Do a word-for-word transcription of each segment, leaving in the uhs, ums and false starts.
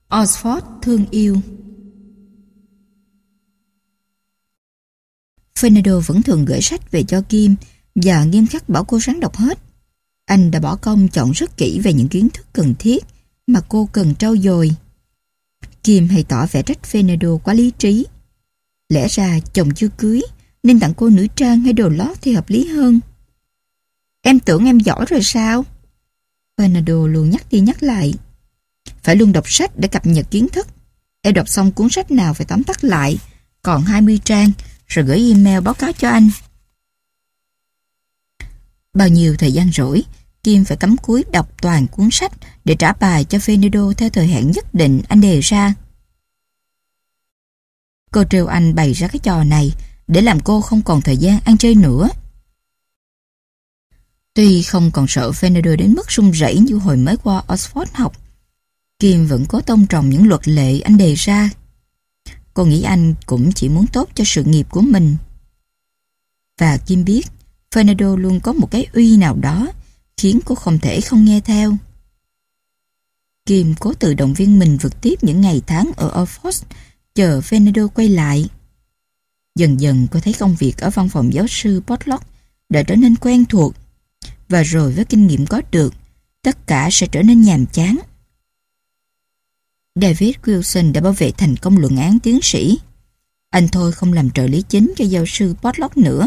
Oxford thương yêu. Fernando vẫn thường gửi sách về cho Kim và nghiêm khắc bảo cô ráng đọc hết. Anh đã bỏ công chọn rất kỹ về những kiến thức cần thiết mà cô cần trau dồi. Kim hay tỏ vẻ trách Fernando quá lý trí. Lẽ ra chồng chưa cưới nên tặng cô nữ trang hay đồ lót thì hợp lý hơn. Em tưởng em giỏi rồi sao? Fernando luôn nhắc đi nhắc lại. Phải luôn đọc sách để cập nhật kiến thức. Em đọc xong cuốn sách nào phải tóm tắt lại, còn hai mươi trang, rồi gửi email báo cáo cho anh. Bao nhiêu thời gian rỗi, Kim phải cắm cúi đọc toàn cuốn sách để trả bài cho Fernando theo thời hạn nhất định anh đề ra. Cô trêu anh bày ra cái trò này để làm cô không còn thời gian ăn chơi nữa. Tuy không còn sợ Fernando đến mức run rẩy như hồi mới qua Oxford học, Kim vẫn cố tôn trọng những luật lệ anh đề ra. Cô nghĩ anh cũng chỉ muốn tốt cho sự nghiệp của mình. Và Kim biết Fernando luôn có một cái uy nào đó khiến cô không thể không nghe theo. Kim cố tự động viên mình vượt tiếp những ngày tháng ở Oxford, chờ Fernando quay lại. Dần dần cô thấy công việc ở văn phòng giáo sư Portlock đã trở nên quen thuộc, và rồi với kinh nghiệm có được, tất cả sẽ trở nên nhàm chán. David Wilson đã bảo vệ thành công luận án tiến sĩ. Anh thôi không làm trợ lý chính cho giáo sư Portlock nữa.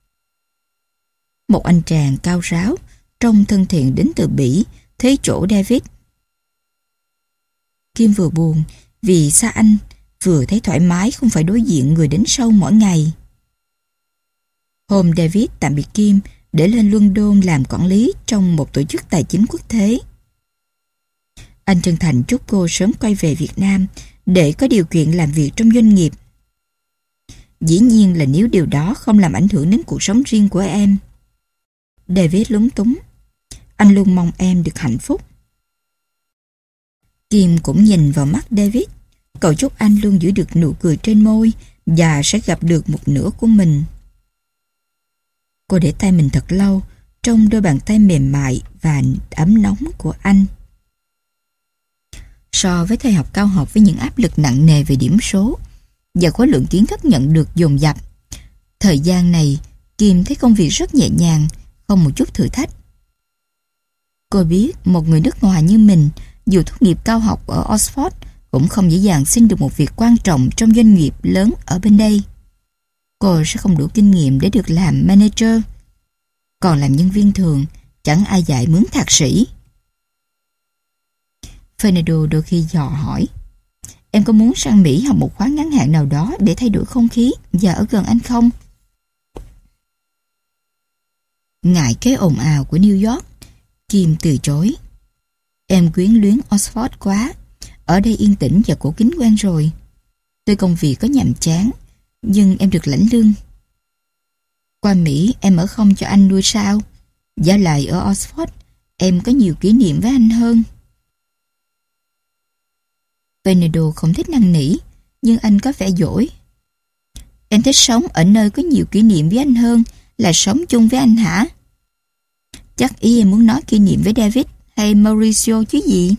Một anh chàng cao ráo, trông thân thiện đến từ Bỉ, thế chỗ David. Kim vừa buồn vì xa anh, vừa thấy thoải mái không phải đối diện người đến sâu mỗi ngày. Hôm David tạm biệt Kim để lên London làm quản lý trong một tổ chức tài chính quốc tế. Anh chân thành chúc cô sớm quay về Việt Nam để có điều kiện làm việc trong doanh nghiệp. Dĩ nhiên là nếu điều đó không làm ảnh hưởng đến cuộc sống riêng của em. David lúng túng. Anh luôn mong em được hạnh phúc. Kim cũng nhìn vào mắt David. Cậu chúc anh luôn giữ được nụ cười trên môi và sẽ gặp được một nửa của mình. Cô để tay mình thật lâu trong đôi bàn tay mềm mại và ấm nóng của anh. So với thời học cao học với những áp lực nặng nề về điểm số và khối lượng kiến thức nhận được dồn dập, thời gian này Kim thấy công việc rất nhẹ nhàng, không một chút thử thách. Cô biết một người nước ngoài như mình, dù tốt nghiệp cao học ở Oxford, cũng không dễ dàng xin được một việc quan trọng trong doanh nghiệp lớn ở bên đây. Cô sẽ không đủ kinh nghiệm để được làm manager. Còn làm nhân viên thường, chẳng ai dạy mướn thạc sĩ. Fernando đôi khi dò hỏi, em có muốn sang Mỹ học một khóa ngắn hạn nào đó để thay đổi không khí và ở gần anh không? Ngại cái ồn ào của New York, Kim từ chối. Em quyến luyến Oxford quá, ở đây yên tĩnh và cổ kính quen rồi. Tuy công việc có nhàm chán, nhưng em được lãnh lương. Qua Mỹ em ở không cho anh nuôi sao? Giả lại ở Oxford, em có nhiều kỷ niệm với anh hơn. Fernando không thích năn nỉ, nhưng anh có vẻ dỗi. Em thích sống ở nơi có nhiều kỷ niệm với anh hơn là sống chung với anh hả? Chắc ý em muốn nói kỷ niệm với David hay Mauricio chứ gì?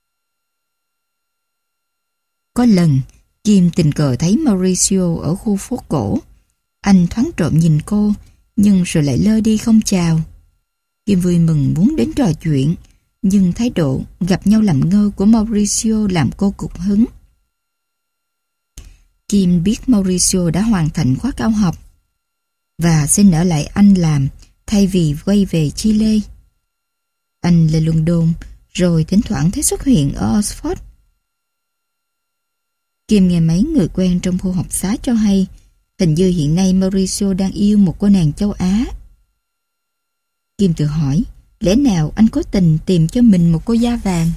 Có lần, Kim tình cờ thấy Mauricio ở khu phố cổ. Anh thoáng trộm nhìn cô, nhưng rồi lại lơ đi không chào. Kim vui mừng muốn đến trò chuyện, nhưng thái độ gặp nhau làm ngơ của Mauricio làm cô cục hứng. Kim biết Mauricio đã hoàn thành khóa cao học và xin ở lại Anh làm thay vì quay về Chile. Anh lên London rồi thỉnh thoảng thấy xuất hiện ở Oxford. Kim nghe mấy người quen trong khu học xá cho hay hình như hiện nay Mauricio đang yêu một cô nàng châu Á. Kim tự hỏi, lẽ nào anh cố tình tìm cho mình một cô da vàng?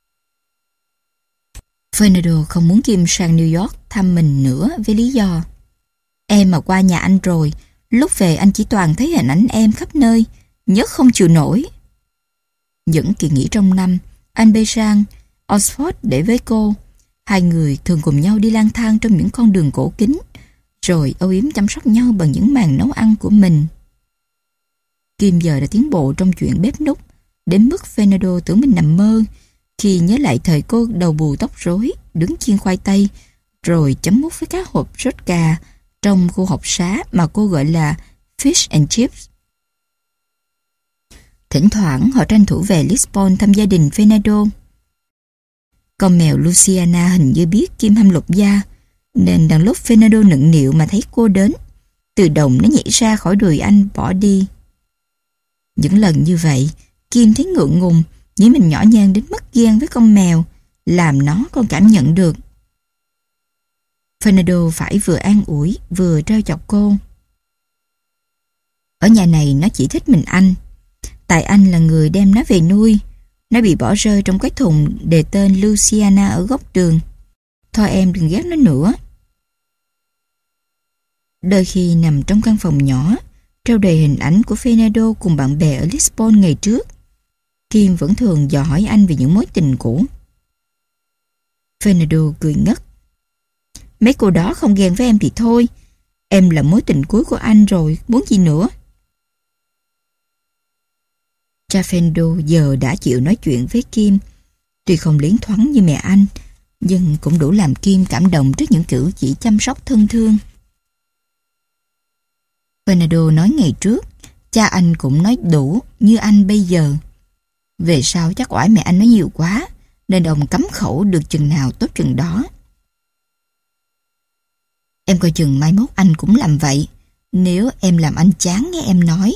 Fernando không muốn Kim sang New York thăm mình nữa với lý do, em mà qua nhà anh rồi, lúc về anh chỉ toàn thấy hình ảnh em khắp nơi, nhớ không chịu nổi. Những kỳ nghỉ trong năm, anh bay sang Oxford để với cô. Hai người thường cùng nhau đi lang thang trong những con đường cổ kính, rồi âu yếm chăm sóc nhau bằng những màn nấu ăn của mình. Kim giờ đã tiến bộ trong chuyện bếp núc, đến mức Fernando tưởng mình nằm mơ, Khi nhớ lại thời cô đầu bù tóc rối, đứng chiên khoai tây, rồi chấm mút với các hộp sốt cà trong khu học xá mà cô gọi là fish and chips. Thỉnh thoảng họ tranh thủ về Lisbon thăm gia đình Fernando. Con mèo Luciana hình như biết Kim hâm lục gia, nên đang lúc Fernando nựng nịu mà thấy cô đến, từ đồng nó nhảy ra khỏi đùi anh bỏ đi. Những lần như vậy, Kim thấy ngượng ngùng, nghĩ mình nhỏ nhen đến mất ghen với con mèo, làm nó còn cảm nhận được. Fernando phải vừa an ủi, vừa trêu chọc cô. Ở nhà này nó chỉ thích mình anh. Tại anh là người đem nó về nuôi. Nó bị bỏ rơi trong cái thùng đề tên Luciana ở góc đường. Thôi em đừng ghét nó nữa. Đôi khi nằm trong căn phòng nhỏ, treo đầy hình ảnh của Fernando cùng bạn bè ở Lisbon ngày trước, Kim vẫn thường dò hỏi anh về những mối tình cũ. Fernando cười ngất. Mấy cô đó không ghen với em thì thôi. Em là mối tình cuối của anh rồi, muốn gì nữa? Cha Fernando giờ đã chịu nói chuyện với Kim. Tuy không liến thoáng như mẹ anh, nhưng cũng đủ làm Kim cảm động trước những cử chỉ chăm sóc thân thương. Fernando nói ngày trước, cha anh cũng nói đủ như anh bây giờ. Về sau chắc oải mẹ anh nói nhiều quá, nên ông cấm khẩu được chừng nào tốt chừng đó. Em coi chừng mai mốt anh cũng làm vậy, nếu em làm anh chán nghe em nói.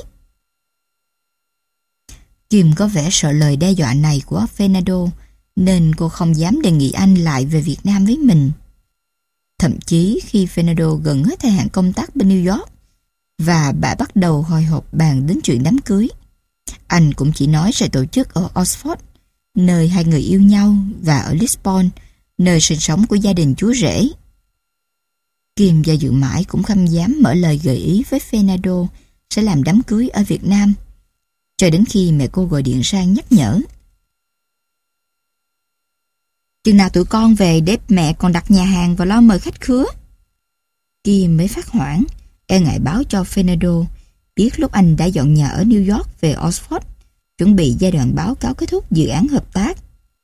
Kim có vẻ sợ lời đe dọa này của Fernando, nên cô không dám đề nghị anh lại về Việt Nam với mình. Thậm chí khi Fernando gần hết thời hạn công tác bên New York và bà bắt đầu hồi hộp bàn đến chuyện đám cưới, anh cũng chỉ nói sẽ tổ chức ở Oxford, nơi hai người yêu nhau, và ở Lisbon, nơi sinh sống của gia đình chú rể. Kim do dự mãi cũng không dám mở lời gợi ý với Fernando sẽ làm đám cưới ở Việt Nam, cho đến khi mẹ cô gọi điện sang nhắc nhở. Chừng nào tụi con về để mẹ còn đặt nhà hàng và lo mời khách khứa? Kim mới phát hoảng, e ngại báo cho Fernando biết lúc anh đã dọn nhà ở New York về Oxford, chuẩn bị giai đoạn báo cáo kết thúc dự án hợp tác.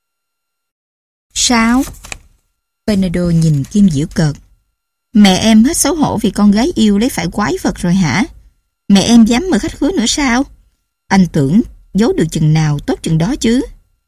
Sao? Fernando nhìn Kim giễu cợt. Mẹ em hết xấu hổ vì con gái yêu lấy phải quái vật rồi hả? Mẹ em dám mời khách khứa nữa sao? Anh tưởng giấu được chừng nào tốt chừng đó chứ.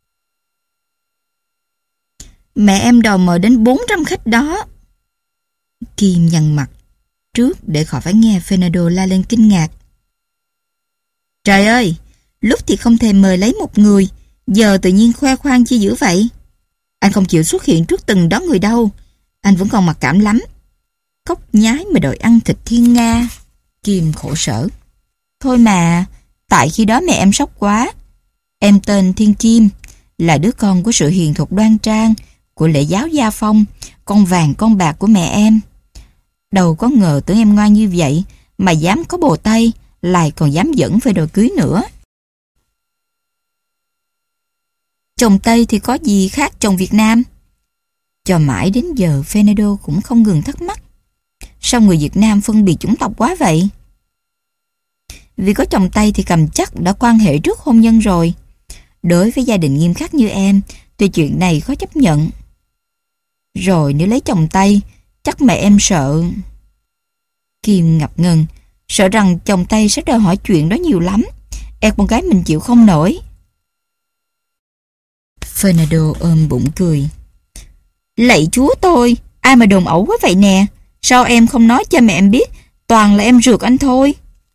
Mẹ em đòi mời đến bốn trăm khách đó. Kim nhăn mặt trước để khỏi phải nghe Fernando la lên kinh ngạc. Trời ơi, lúc thì không thèm mời lấy một người, giờ tự nhiên khoe khoang chi dữ vậy? Anh không chịu xuất hiện trước từng đó người đâu. Anh vẫn còn mặc cảm lắm. Cóc nhái mà đòi ăn thịt thiên nga. Kim khổ sở. Thôi mà, tại khi đó mẹ em sốc quá. Em tên Thiên Kim, là đứa con của sự hiền thục đoan trang, của lễ giáo gia phong, con vàng con bạc của mẹ em. Đâu có ngờ tưởng em ngoan như vậy mà dám có bồ Tây, lại còn dám dẫn về đòi cưới nữa. Chồng Tây thì có gì khác chồng Việt Nam? Cho mãi đến giờ Fernando cũng không ngừng thắc mắc. Sao người Việt Nam phân biệt chủng tộc quá vậy? Vì có chồng Tây thì cầm chắc đã quan hệ trước hôn nhân rồi. Đối với gia đình nghiêm khắc như em thì chuyện này khó chấp nhận. Rồi nếu lấy chồng Tây, chắc mẹ em sợ. Kim ngập ngừng, sợ rằng chồng Tây sẽ đòi hỏi chuyện đó nhiều lắm. Em con gái mình chịu không nổi. Fernando ôm bụng cười. Lạy chúa tôi, ai mà đồn ẩu quá vậy nè. Sao em không nói cho mẹ em biết? Toàn là em ruột anh thôi.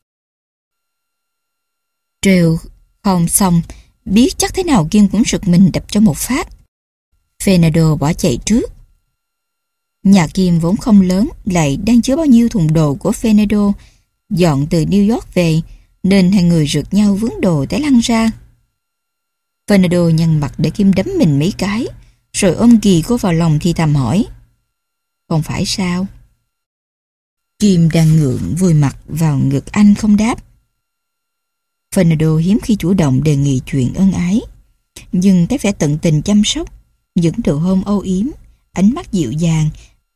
Trêu không xong, biết chắc thế nào Kim cũng sực mình đập cho một phát. Fernando bỏ chạy trước. Nhà Kim vốn không lớn, lại đang chứa bao nhiêu thùng đồ của Fernando dọn từ New York về, nên hai người rượt nhau vướng đồ té lăn ra. Fernando nhăn mặt để Kim đấm mình mấy cái, rồi ôm ghì cô vào lòng thì thầm hỏi. Không phải sao? Kim đang ngượng vùi mặt vào ngực anh không đáp. Fernando hiếm khi chủ động đề nghị chuyện ân ái, nhưng thấy vẻ tận tình chăm sóc, những nụ hôn âu yếm, ánh mắt dịu dàng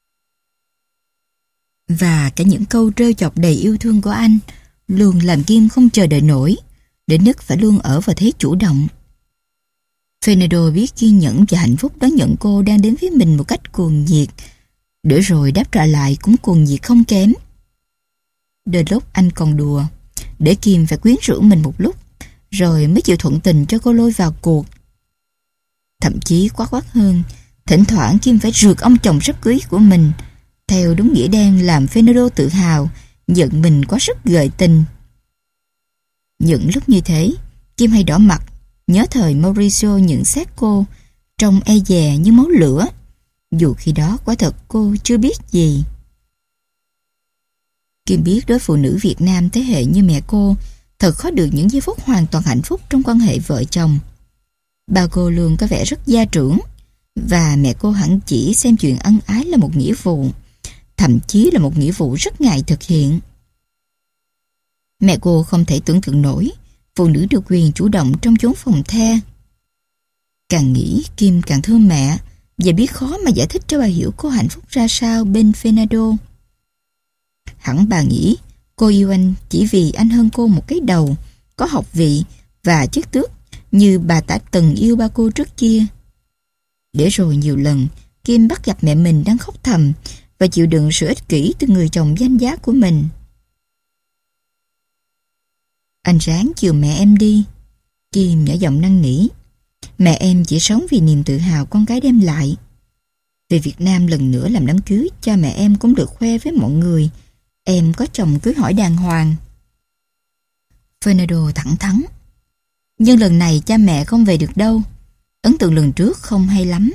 và cả những câu trêu chọc đầy yêu thương của anh luôn làm Kim không chờ đợi nổi, đến mức phải luôn ở vào thế chủ động. Fernando biết kiên nhẫn và hạnh phúc đón nhận cô đang đến với mình một cách cuồng nhiệt, để rồi đáp trả lại cũng cuồng nhiệt không kém. Đến lúc anh còn đùa, để Kim phải quyến rũ mình một lúc, rồi mới chịu thuận tình cho cô lôi vào cuộc. Thậm chí quá quát hơn, thỉnh thoảng Kim phải rượt ông chồng sắp cưới của mình, theo đúng nghĩa đen làm Fernando tự hào, giận mình quá sức gợi tình. Những lúc như thế, Kim hay đỏ mặt, nhớ thời Mauricio nhận xét cô, trông e dè như máu lửa, dù khi đó quả thật cô chưa biết gì. Kim biết đối phụ nữ Việt Nam thế hệ như mẹ cô thật khó được những giây phút hoàn toàn hạnh phúc trong quan hệ vợ chồng. Ba cô luôn có vẻ rất gia trưởng, và mẹ cô hẳn chỉ xem chuyện ân ái là một nghĩa vụ, thậm chí là một nghĩa vụ rất ngại thực hiện. Mẹ cô không thể tưởng tượng nổi phụ nữ được quyền chủ động trong chốn phòng the. Càng nghĩ Kim càng thương mẹ, và biết khó mà giải thích cho bà hiểu cô hạnh phúc ra sao bên Fernando. Hẳn bà nghĩ cô yêu anh chỉ vì anh hơn cô một cái đầu, có học vị và chức tước như bà đã từng yêu ba cô trước kia. Để rồi nhiều lần Kim bắt gặp mẹ mình đang khóc thầm và chịu đựng sự ích kỷ từ người chồng danh giá của mình. Anh ráng chiều mẹ em đi, Kim nhỏ giọng năn nỉ. Mẹ em chỉ sống vì niềm tự hào con gái đem lại. Về Việt Nam lần nữa làm đám cưới, cha mẹ em cũng được khoe với mọi người em có chồng cưới hỏi đàng hoàng. Fernando thẳng thắn. Nhưng lần này cha mẹ không về được đâu. Ấn tượng lần trước không hay lắm.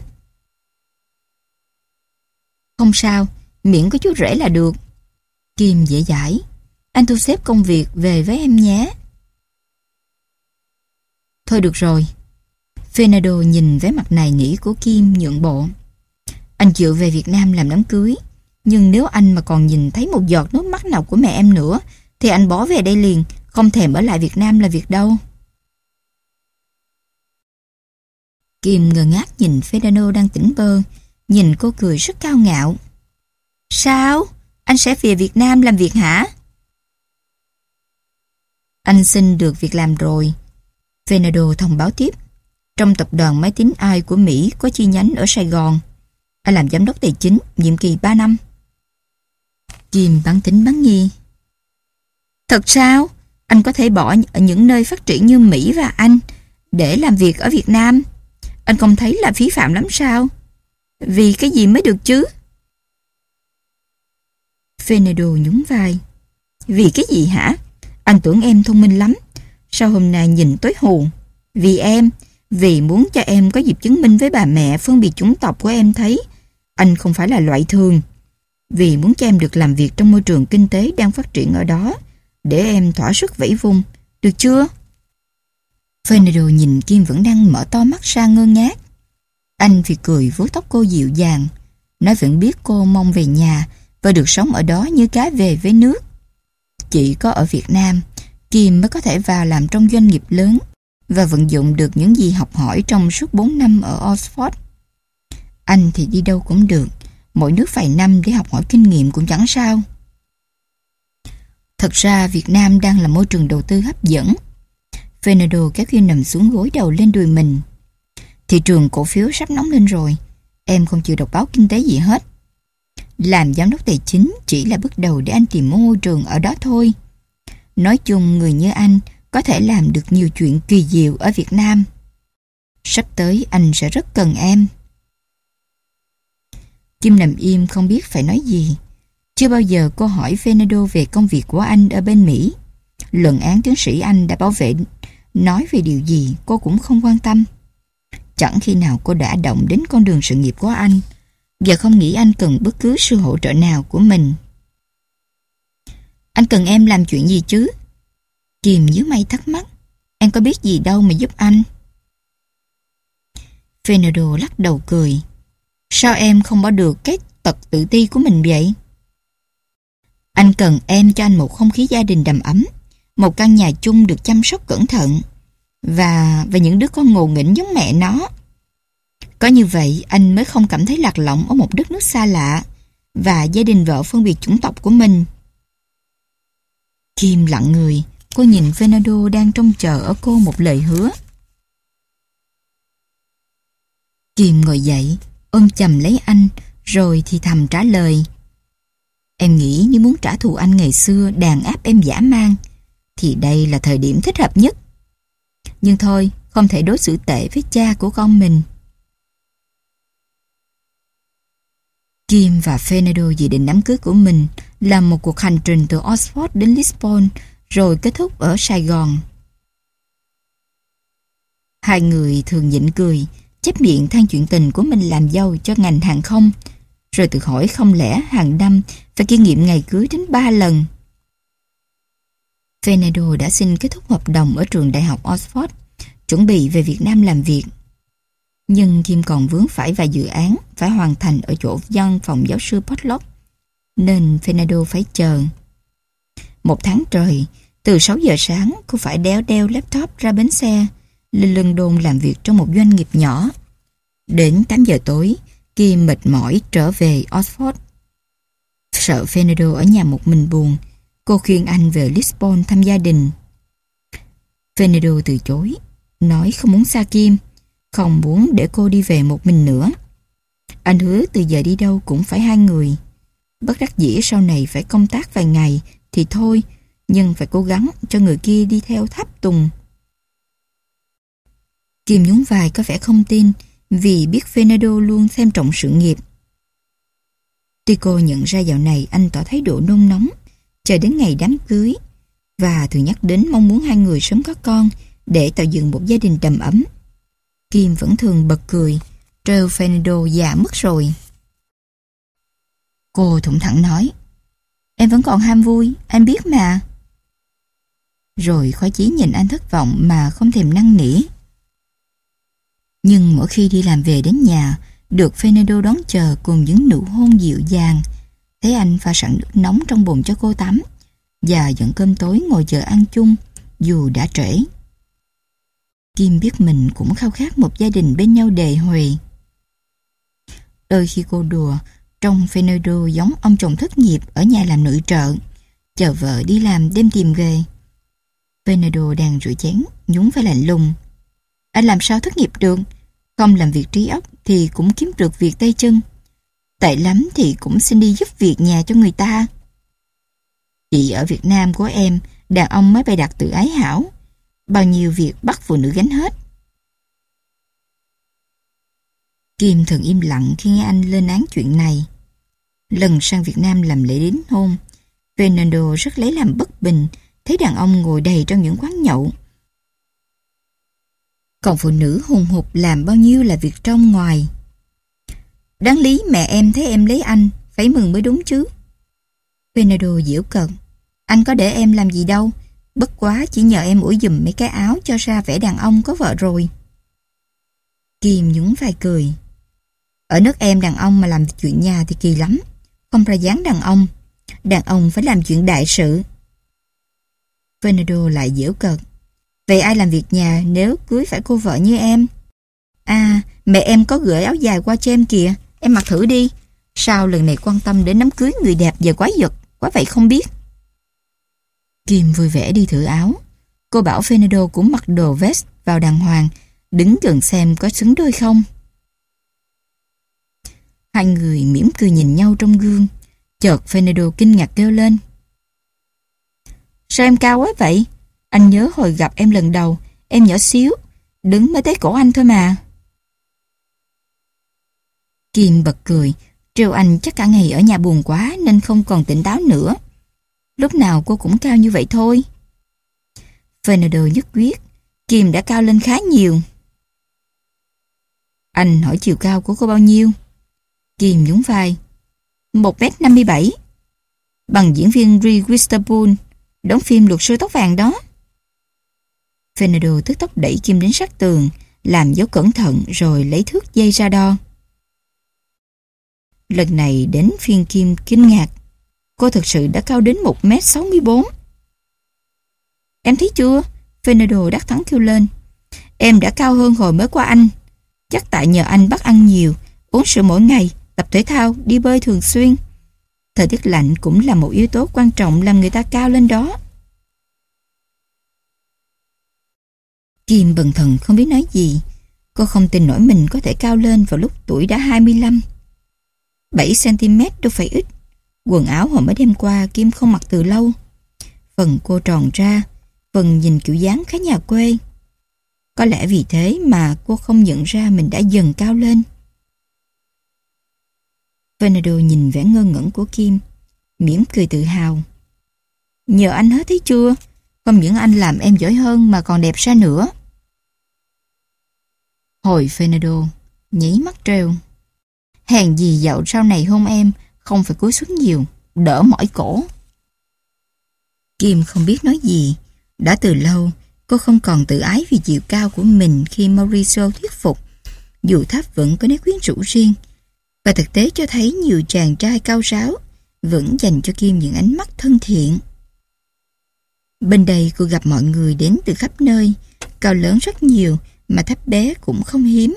Không sao, miễn có chú rể là được. Kim dễ dãi. Anh thu xếp công việc về với em nhé. Thôi được rồi. Fernando nhìn vẻ mặt nài nỉ của Kim nhượng bộ. Anh chịu về Việt Nam làm đám cưới, nhưng nếu anh mà còn nhìn thấy một giọt nước mắt nào của mẹ em nữa thì anh bỏ về đây liền, không thèm ở lại Việt Nam là việc đâu. Kim ngơ ngác nhìn Fernando đang tỉnh bơ, nhìn cô cười rất cao ngạo. Sao? Anh sẽ về Việt Nam làm việc hả? Anh xin được việc làm rồi. Fernando thông báo tiếp. Trong tập đoàn máy tính ai của Mỹ có chi nhánh ở Sài Gòn. Anh làm giám đốc tài chính, nhiệm kỳ ba năm. Kim bán tính bán nghi. Thật sao? Anh có thể bỏ ở những nơi phát triển như Mỹ và Anh để làm việc ở Việt Nam? Anh không thấy là phí phạm lắm sao? Vì cái gì mới được chứ? Fernando nhún vai. Vì cái gì hả? Anh tưởng em thông minh lắm. Sao hôm nay nhìn tối hù? Vì em, vì muốn cho em có dịp chứng minh với bà mẹ phân biệt chủng tộc của em thấy anh không phải là loại thường. Vì muốn cho em được làm việc trong môi trường kinh tế đang phát triển ở đó, để em thỏa sức vẫy vùng. Được chưa? Fernando nhìn Kim vẫn đang mở to mắt ra ngơ ngác. Anh thì cười vuốt tóc cô dịu dàng. Nói vẫn biết cô mong về nhà và được sống ở đó như cá về với nước. Chỉ có ở Việt Nam, Kim mới có thể vào làm trong doanh nghiệp lớn và vận dụng được những gì học hỏi trong suốt bốn năm ở Oxford. Anh thì đi đâu cũng được, mỗi nước vài năm để học hỏi kinh nghiệm cũng chẳng sao. Thật ra Việt Nam đang là môi trường đầu tư hấp dẫn. Fernando kéo Kim nằm xuống gối đầu lên đùi mình. Thị trường cổ phiếu sắp nóng lên rồi, em không chịu đọc báo kinh tế gì hết. Làm giám đốc tài chính chỉ là bước đầu để anh tìm một môi trường ở đó thôi. Nói chung người như anh có thể làm được nhiều chuyện kỳ diệu ở Việt Nam. Sắp tới anh sẽ rất cần em. Kim nằm im không biết phải nói gì. Chưa bao giờ cô hỏi Fernando về công việc của anh ở bên Mỹ. Luận án tiến sĩ anh đã bảo vệ nói về điều gì cô cũng không quan tâm. Chẳng khi nào cô đã động đến con đường sự nghiệp của anh và không nghĩ anh cần bất cứ sự hỗ trợ nào của mình. Anh cần em làm chuyện gì chứ? Kim nhíu mày thắc mắc. Em có biết gì đâu mà giúp anh. Fernando lắc đầu cười. Sao em không bỏ được cái tật tự ti của mình vậy? Anh cần em cho anh một không khí gia đình đầm ấm, một căn nhà chung được chăm sóc cẩn thận, và và những đứa con ngộ nghĩnh giống mẹ nó. Có như vậy anh mới không cảm thấy lạc lõng ở một đất nước xa lạ và gia đình vợ phân biệt chủng tộc của mình. Kim lặng người, cô nhìn Fernando đang trông chờ ở cô một lời hứa. Kim ngồi dậy, ôm chầm lấy anh, rồi thì thầm trả lời. Em nghĩ nếu muốn trả thù anh ngày xưa đàn áp em dã man, thì đây là thời điểm thích hợp nhất. Nhưng thôi, không thể đối xử tệ với cha của con mình. Kim và Fernando dự định đám cưới của mình là một cuộc hành trình từ Oxford đến Lisbon, rồi kết thúc ở Sài Gòn. Hai người thường nhịn cười, chép miệng than chuyện tình của mình làm dâu cho ngành hàng không, rồi tự hỏi không lẽ hàng năm phải kỷ niệm ngày cưới đến ba lần. Fernando đã xin kết thúc hợp đồng ở trường đại học Oxford, chuẩn bị về Việt Nam làm việc. Nhưng Kim còn vướng phải vài dự án phải hoàn thành ở chỗ văn phòng giáo sư Potlock, nên Fernando phải chờ. Một tháng trời, từ sáu giờ sáng cô phải đéo đeo laptop ra bến xe, lên London làm việc trong một doanh nghiệp nhỏ. Đến tám giờ tối, Kim mệt mỏi trở về Oxford. Sợ Fernando ở nhà một mình buồn, cô khuyên anh về Lisbon thăm gia đình. Fernando từ chối, nói không muốn xa Kim, không muốn để cô đi về một mình nữa. Anh hứa từ giờ đi đâu cũng phải hai người. Bất đắc dĩ sau này phải công tác vài ngày thì thôi, nhưng phải cố gắng cho người kia đi theo tháp tùng. Kim nhún vai có vẻ không tin, vì biết Fernando luôn xem trọng sự nghiệp. Tuy cô nhận ra dạo này anh tỏ thái độ nôn nóng, chờ đến ngày đám cưới, và thường nhắc đến mong muốn hai người sớm có con để tạo dựng một gia đình đầm ấm, Kim vẫn thường bật cười, trêu Fernando già mất rồi. Cô thủng thẳng nói, em vẫn còn ham vui, anh biết mà. Rồi khoái chí nhìn anh thất vọng mà không thèm năn nỉ. Nhưng mỗi khi đi làm về đến nhà, được Fernando đón chờ cùng những nụ hôn dịu dàng, thấy anh pha sẵn nước nóng trong bồn cho cô tắm, và dẫn cơm tối ngồi chờ ăn chung, dù đã trễ. Kim biết mình cũng khao khát một gia đình bên nhau đề huề. Đôi khi cô đùa, trông Fernando giống ông chồng thất nghiệp ở nhà làm nội trợ, chờ vợ đi làm đêm tìm về. Fernando đang rửa chén, nhún vai lạnh lùng. Anh làm sao thất nghiệp được? Không làm việc trí óc thì cũng kiếm được việc tay chân. Tệ lắm thì cũng xin đi giúp việc nhà cho người ta. Chị ở Việt Nam của em, đàn ông mới bày đặt tự ái hảo. Bao nhiêu việc bắt phụ nữ gánh hết. Kim thường im lặng khi nghe anh lên án chuyện này. Lần sang Việt Nam làm lễ đính hôn, Fernando rất lấy làm bất bình thấy đàn ông ngồi đầy trong những quán nhậu. Còn phụ nữ hùng hục làm bao nhiêu là việc trong ngoài. Đáng lý mẹ em thấy em lấy anh, phải mừng mới đúng chứ. Fernando giễu cợt. Anh có để em làm gì đâu, bất quá chỉ nhờ em ủi giùm mấy cái áo cho ra vẻ đàn ông có vợ rồi. Kim nhún vai cười. Ở nước em đàn ông mà làm chuyện nhà thì kỳ lắm, không ra dáng đàn ông. Đàn ông phải làm chuyện đại sự. Fernando lại giễu cợt. Vậy ai làm việc nhà nếu cưới phải cô vợ như em? À, mẹ em có gửi áo dài qua cho em kìa, em mặc thử đi. Sao lần này quan tâm đến đám cưới người đẹp và quái vật, quá vậy không biết. Kim vui vẻ đi thử áo. Cô bảo Fernando cũng mặc đồ vest vào đàng hoàng, đứng gần xem có xứng đôi không. Hai người mỉm cười nhìn nhau trong gương. Chợt Fernando kinh ngạc kêu lên. Sao em cao quá vậy? Anh nhớ hồi gặp em lần đầu, em nhỏ xíu, đứng mới tới cổ anh thôi mà. Kim bật cười, trêu anh chắc cả ngày ở nhà buồn quá nên không còn tỉnh táo nữa. Lúc nào cô cũng cao như vậy thôi. Fernando nhất quyết, Kim đã cao lên khá nhiều. Anh hỏi chiều cao của cô bao nhiêu? Kim nhún vai. một mét năm mươi bảy. Bằng diễn viên Reese Witherspoon, đóng phim Luật sư tóc vàng đó. Fernando tức tốc đẩy Kim đến sát tường, làm dấu cẩn thận rồi lấy thước dây ra đo. Lần này đến phiên Kim kinh ngạc. Cô thực sự đã cao đến một mét sáu mươi bốn. Em thấy chưa? Fernando đắc thắng kêu lên. Em đã cao hơn hồi mới qua anh. Chắc tại nhờ anh bắt ăn nhiều, uống sữa mỗi ngày, tập thể thao, đi bơi thường xuyên. Thời tiết lạnh cũng là một yếu tố quan trọng làm người ta cao lên đó. Kim bần thần không biết nói gì. Cô không tin nổi mình có thể cao lên vào lúc tuổi đã hai mươi lăm. bảy xăng-ti-mét đâu phải ít. Quần áo hồi mới đêm qua Kim không mặc từ lâu. Phần cô tròn ra, phần nhìn kiểu dáng khá nhà quê. Có lẽ vì thế mà cô không nhận ra mình đã dần cao lên. Fernando nhìn vẻ ngơ ngẩn của Kim, mỉm cười tự hào. Nhờ anh hết thấy chưa? Không những anh làm em giỏi hơn mà còn đẹp ra nữa. Hồi Fernando nhảy mắt trêu. Hèn gì dạo sau này hôn em không phải cúi xuống nhiều, đỡ mỏi cổ. Kim không biết nói gì. Đã từ lâu cô không còn tự ái vì chiều cao của mình khi Mauricio thuyết phục. Dù tháp vẫn có nét quyến rũ riêng, và thực tế cho thấy nhiều chàng trai cao ráo vẫn dành cho Kim những ánh mắt thân thiện. Bên đây cô gặp mọi người đến từ khắp nơi, cao lớn rất nhiều mà thấp bé cũng không hiếm.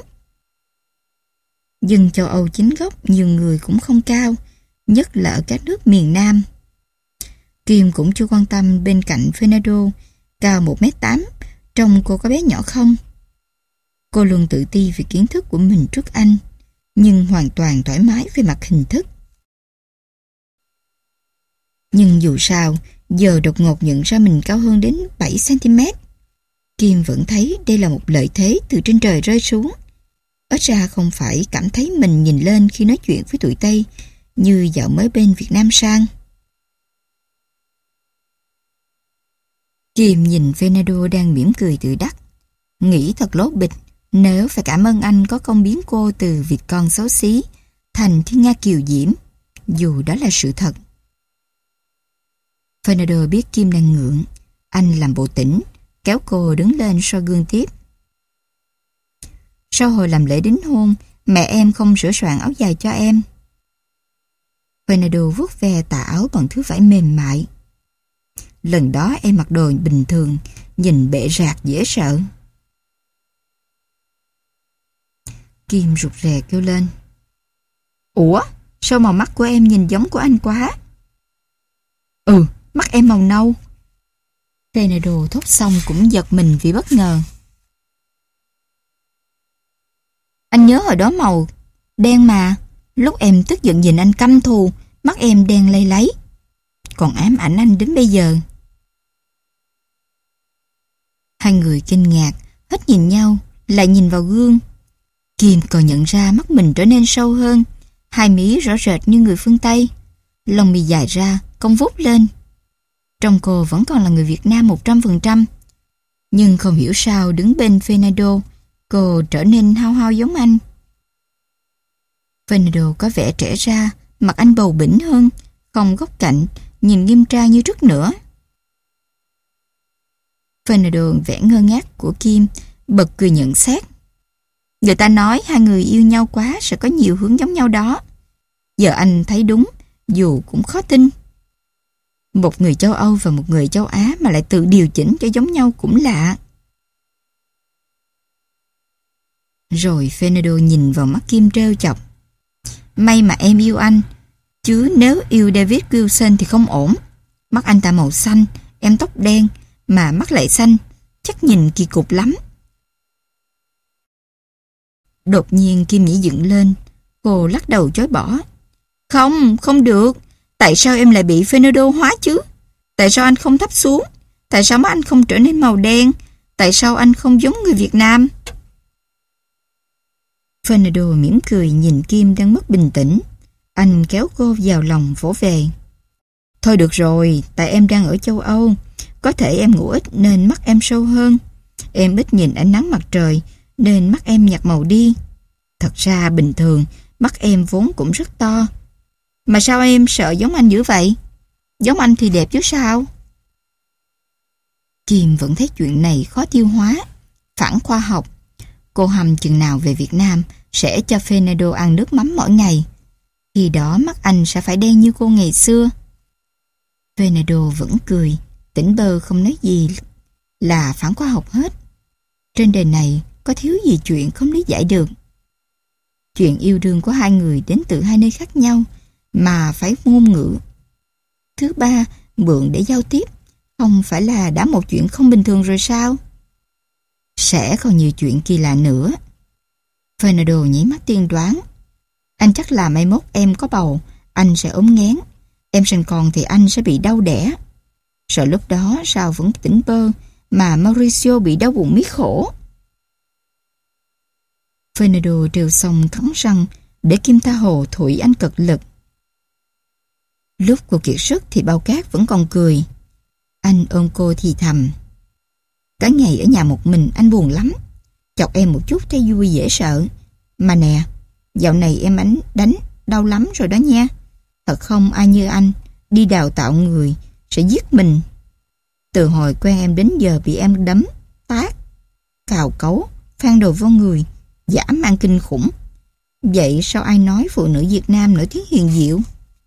Dân châu Âu chính gốc nhiều người cũng không cao, nhất là ở các nước miền Nam. Kim cũng chưa quan tâm bên cạnh Fernando, cao một mét tám, trông cô có bé nhỏ không. Cô luôn tự ti về kiến thức của mình trước anh, nhưng hoàn toàn thoải mái về mặt hình thức. Nhưng dù sao, giờ đột ngột nhận ra mình cao hơn đến bảy xăng-ti-mét. Kim vẫn thấy đây là một lợi thế từ trên trời rơi xuống. Ít ra không phải cảm thấy mình nhìn lên khi nói chuyện với tụi Tây như dạo mới bên Việt Nam sang. Kim nhìn Fernando đang mỉm cười tự đắc, nghĩ thật lố bịch nếu phải cảm ơn anh có công biến cô từ vịt con xấu xí thành thiên nga kiều diễm, dù đó là sự thật. Fernando biết Kim đang ngượng, anh làm bộ tỉnh, kéo cô đứng lên soi gương tiếp. Sau hồi làm lễ đính hôn, mẹ em không sửa soạn áo dài cho em. Fernando vuốt ve tà áo bằng thứ vải mềm mại. Lần đó em mặc đồ bình thường, nhìn bệ rạc dễ sợ. Kim rụt rè kêu lên. Ủa, sao màu mắt của em nhìn giống của anh quá? Ừ, mắt em màu nâu. Fernando thốt xong cũng giật mình vì bất ngờ. Anh nhớ hồi đó màu đen mà, lúc em tức giận nhìn anh căm thù, mắt em đen lây láy, còn ám ảnh anh đến bây giờ. Hai người kinh ngạc, hết nhìn nhau, lại nhìn vào gương. Kim còn nhận ra mắt mình trở nên sâu hơn, hai mí rõ rệt như người phương Tây, lông mi dài ra, cong vút lên. Trông cô vẫn còn là người Việt Nam một trăm phần trăm. Nhưng không hiểu sao đứng bên Fernando, cô trở nên hao hao giống anh. Fernando có vẻ trẻ ra, mặt anh bầu bĩnh hơn, không góc cạnh, nhìn nghiêm trang như trước nữa. Fernando vẻ ngơ ngác của Kim, bật cười nhận xét. Người ta nói hai người yêu nhau quá sẽ có nhiều hướng giống nhau đó. Giờ anh thấy đúng, dù cũng khó tin. Một người châu Âu và một người châu Á mà lại tự điều chỉnh cho giống nhau cũng lạ. Rồi Fernando nhìn vào mắt Kim trêu chọc. May mà em yêu anh, chứ nếu yêu David Wilson thì không ổn. Mắt anh ta màu xanh, em tóc đen, mà mắt lại xanh, chắc nhìn kỳ cục lắm. Đột nhiên Kim nhảy dựng lên, cô lắc đầu chối bỏ. Không, không được. Tại sao em lại bị Fernando hóa chứ? Tại sao anh không thấp xuống? Tại sao mắt anh không trở nên màu đen? Tại sao anh không giống người Việt Nam? Fernando mỉm cười nhìn Kim đang mất bình tĩnh. Anh kéo cô vào lòng vỗ về. Thôi được rồi, tại em đang ở châu Âu. Có thể em ngủ ít nên mắt em sâu hơn. Em ít nhìn ánh nắng mặt trời nên mắt em nhạt màu đi. Thật ra bình thường mắt em vốn cũng rất to. Mà sao em sợ giống anh dữ vậy? Giống anh thì đẹp chứ sao? Kim vẫn thấy chuyện này khó tiêu hóa, phản khoa học. Cô hầm chừng nào về Việt Nam sẽ cho Fernando ăn nước mắm mỗi ngày. Khi đó mắt anh sẽ phải đen như cô ngày xưa. Fernando vẫn cười, tỉnh bơ không nói gì là phản khoa học hết. Trên đời này có thiếu gì chuyện không lý giải được. Chuyện yêu đương của hai người đến từ hai nơi khác nhau mà phải ngôn ngữ thứ ba mượn để giao tiếp, không phải là đã một chuyện không bình thường rồi sao? Sẽ còn nhiều chuyện kỳ lạ nữa. Fernando nhí mắt tiên đoán. Anh chắc là mai mốt em có bầu, anh sẽ ốm nghén. Em sinh con thì anh sẽ bị đau đẻ. Sợ lúc đó sao vẫn tỉnh bơ, mà Mauricio bị đau bụng miết khổ. Fernando trêu xong cắn răng để Kim tha hồ thổi anh cực lực. Lúc cô kiệt sức thì bao cát vẫn còn cười. Anh ôm cô thì thầm. Cả ngày ở nhà một mình anh buồn lắm. Chọc em một chút thấy vui dễ sợ. Mà nè, dạo này em ánh đánh đau lắm rồi đó nha. Thật không ai như anh đi đào tạo người sẽ giết mình. Từ hồi quen em đến giờ bị em đấm, tát, cào cấu, phan đồ vô người, dã man kinh khủng. Vậy sao ai nói phụ nữ Việt Nam nổi tiếng hiền diệu?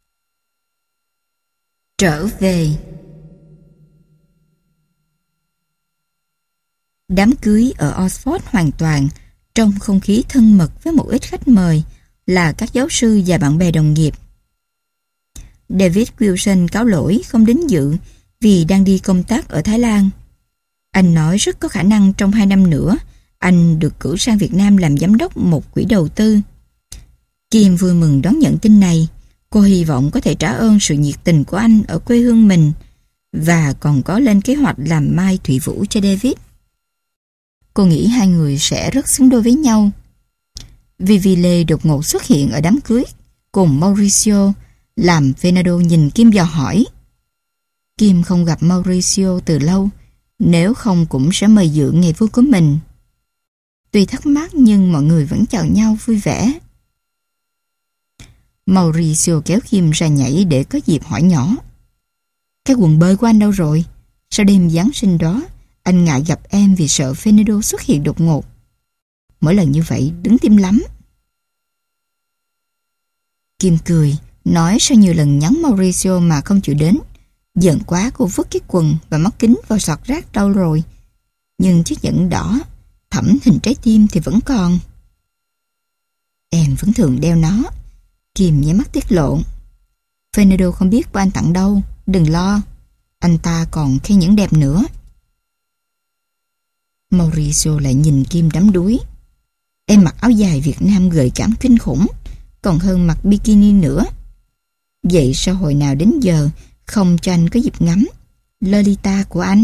Trở về. Đám cưới ở Oxford hoàn toàn trong không khí thân mật với một ít khách mời là các giáo sư và bạn bè đồng nghiệp. David Wilson cáo lỗi không đến dự vì đang đi công tác ở Thái Lan. Anh nói rất có khả năng trong hai năm nữa anh được cử sang Việt Nam làm giám đốc một quỹ đầu tư. Kim vui mừng đón nhận tin này. Cô hy vọng có thể trả ơn sự nhiệt tình của anh ở quê hương mình và còn có lên kế hoạch làm mai thủy vũ cho David. Cô nghĩ hai người sẽ rất xứng đôi với nhau. Vivile đột ngột xuất hiện ở đám cưới cùng Mauricio làm Fernando nhìn Kim dò hỏi. Kim không gặp Mauricio từ lâu, nếu không cũng sẽ mời dự ngày vui của mình. Tuy thắc mắc nhưng mọi người vẫn chào nhau vui vẻ. Mauricio kéo Kim ra nhảy để có dịp hỏi nhỏ. Cái quần bơi của anh đâu rồi? Sau đêm Giáng sinh đó, anh ngại gặp em vì sợ Fernando xuất hiện đột ngột. Mỗi lần như vậy đứng tim lắm. Kim cười, nói sau nhiều lần nhắn Mauricio mà không chịu đến. Giận quá cô vứt cái quần và mắt kính vào sọt rác đâu rồi. Nhưng chiếc nhẫn đỏ thẫm hình trái tim thì vẫn còn. Em vẫn thường đeo nó. Kim nháy mắt tiết lộ. Fernando không biết của anh tặng đâu, đừng lo. Anh ta còn khen nhẫn đẹp nữa. Mauricio lại nhìn Kim đắm đuối. Em mặc áo dài Việt Nam gợi cảm kinh khủng, còn hơn mặc bikini nữa. Vậy sao hồi nào đến giờ không cho anh có dịp ngắm Lolita của anh?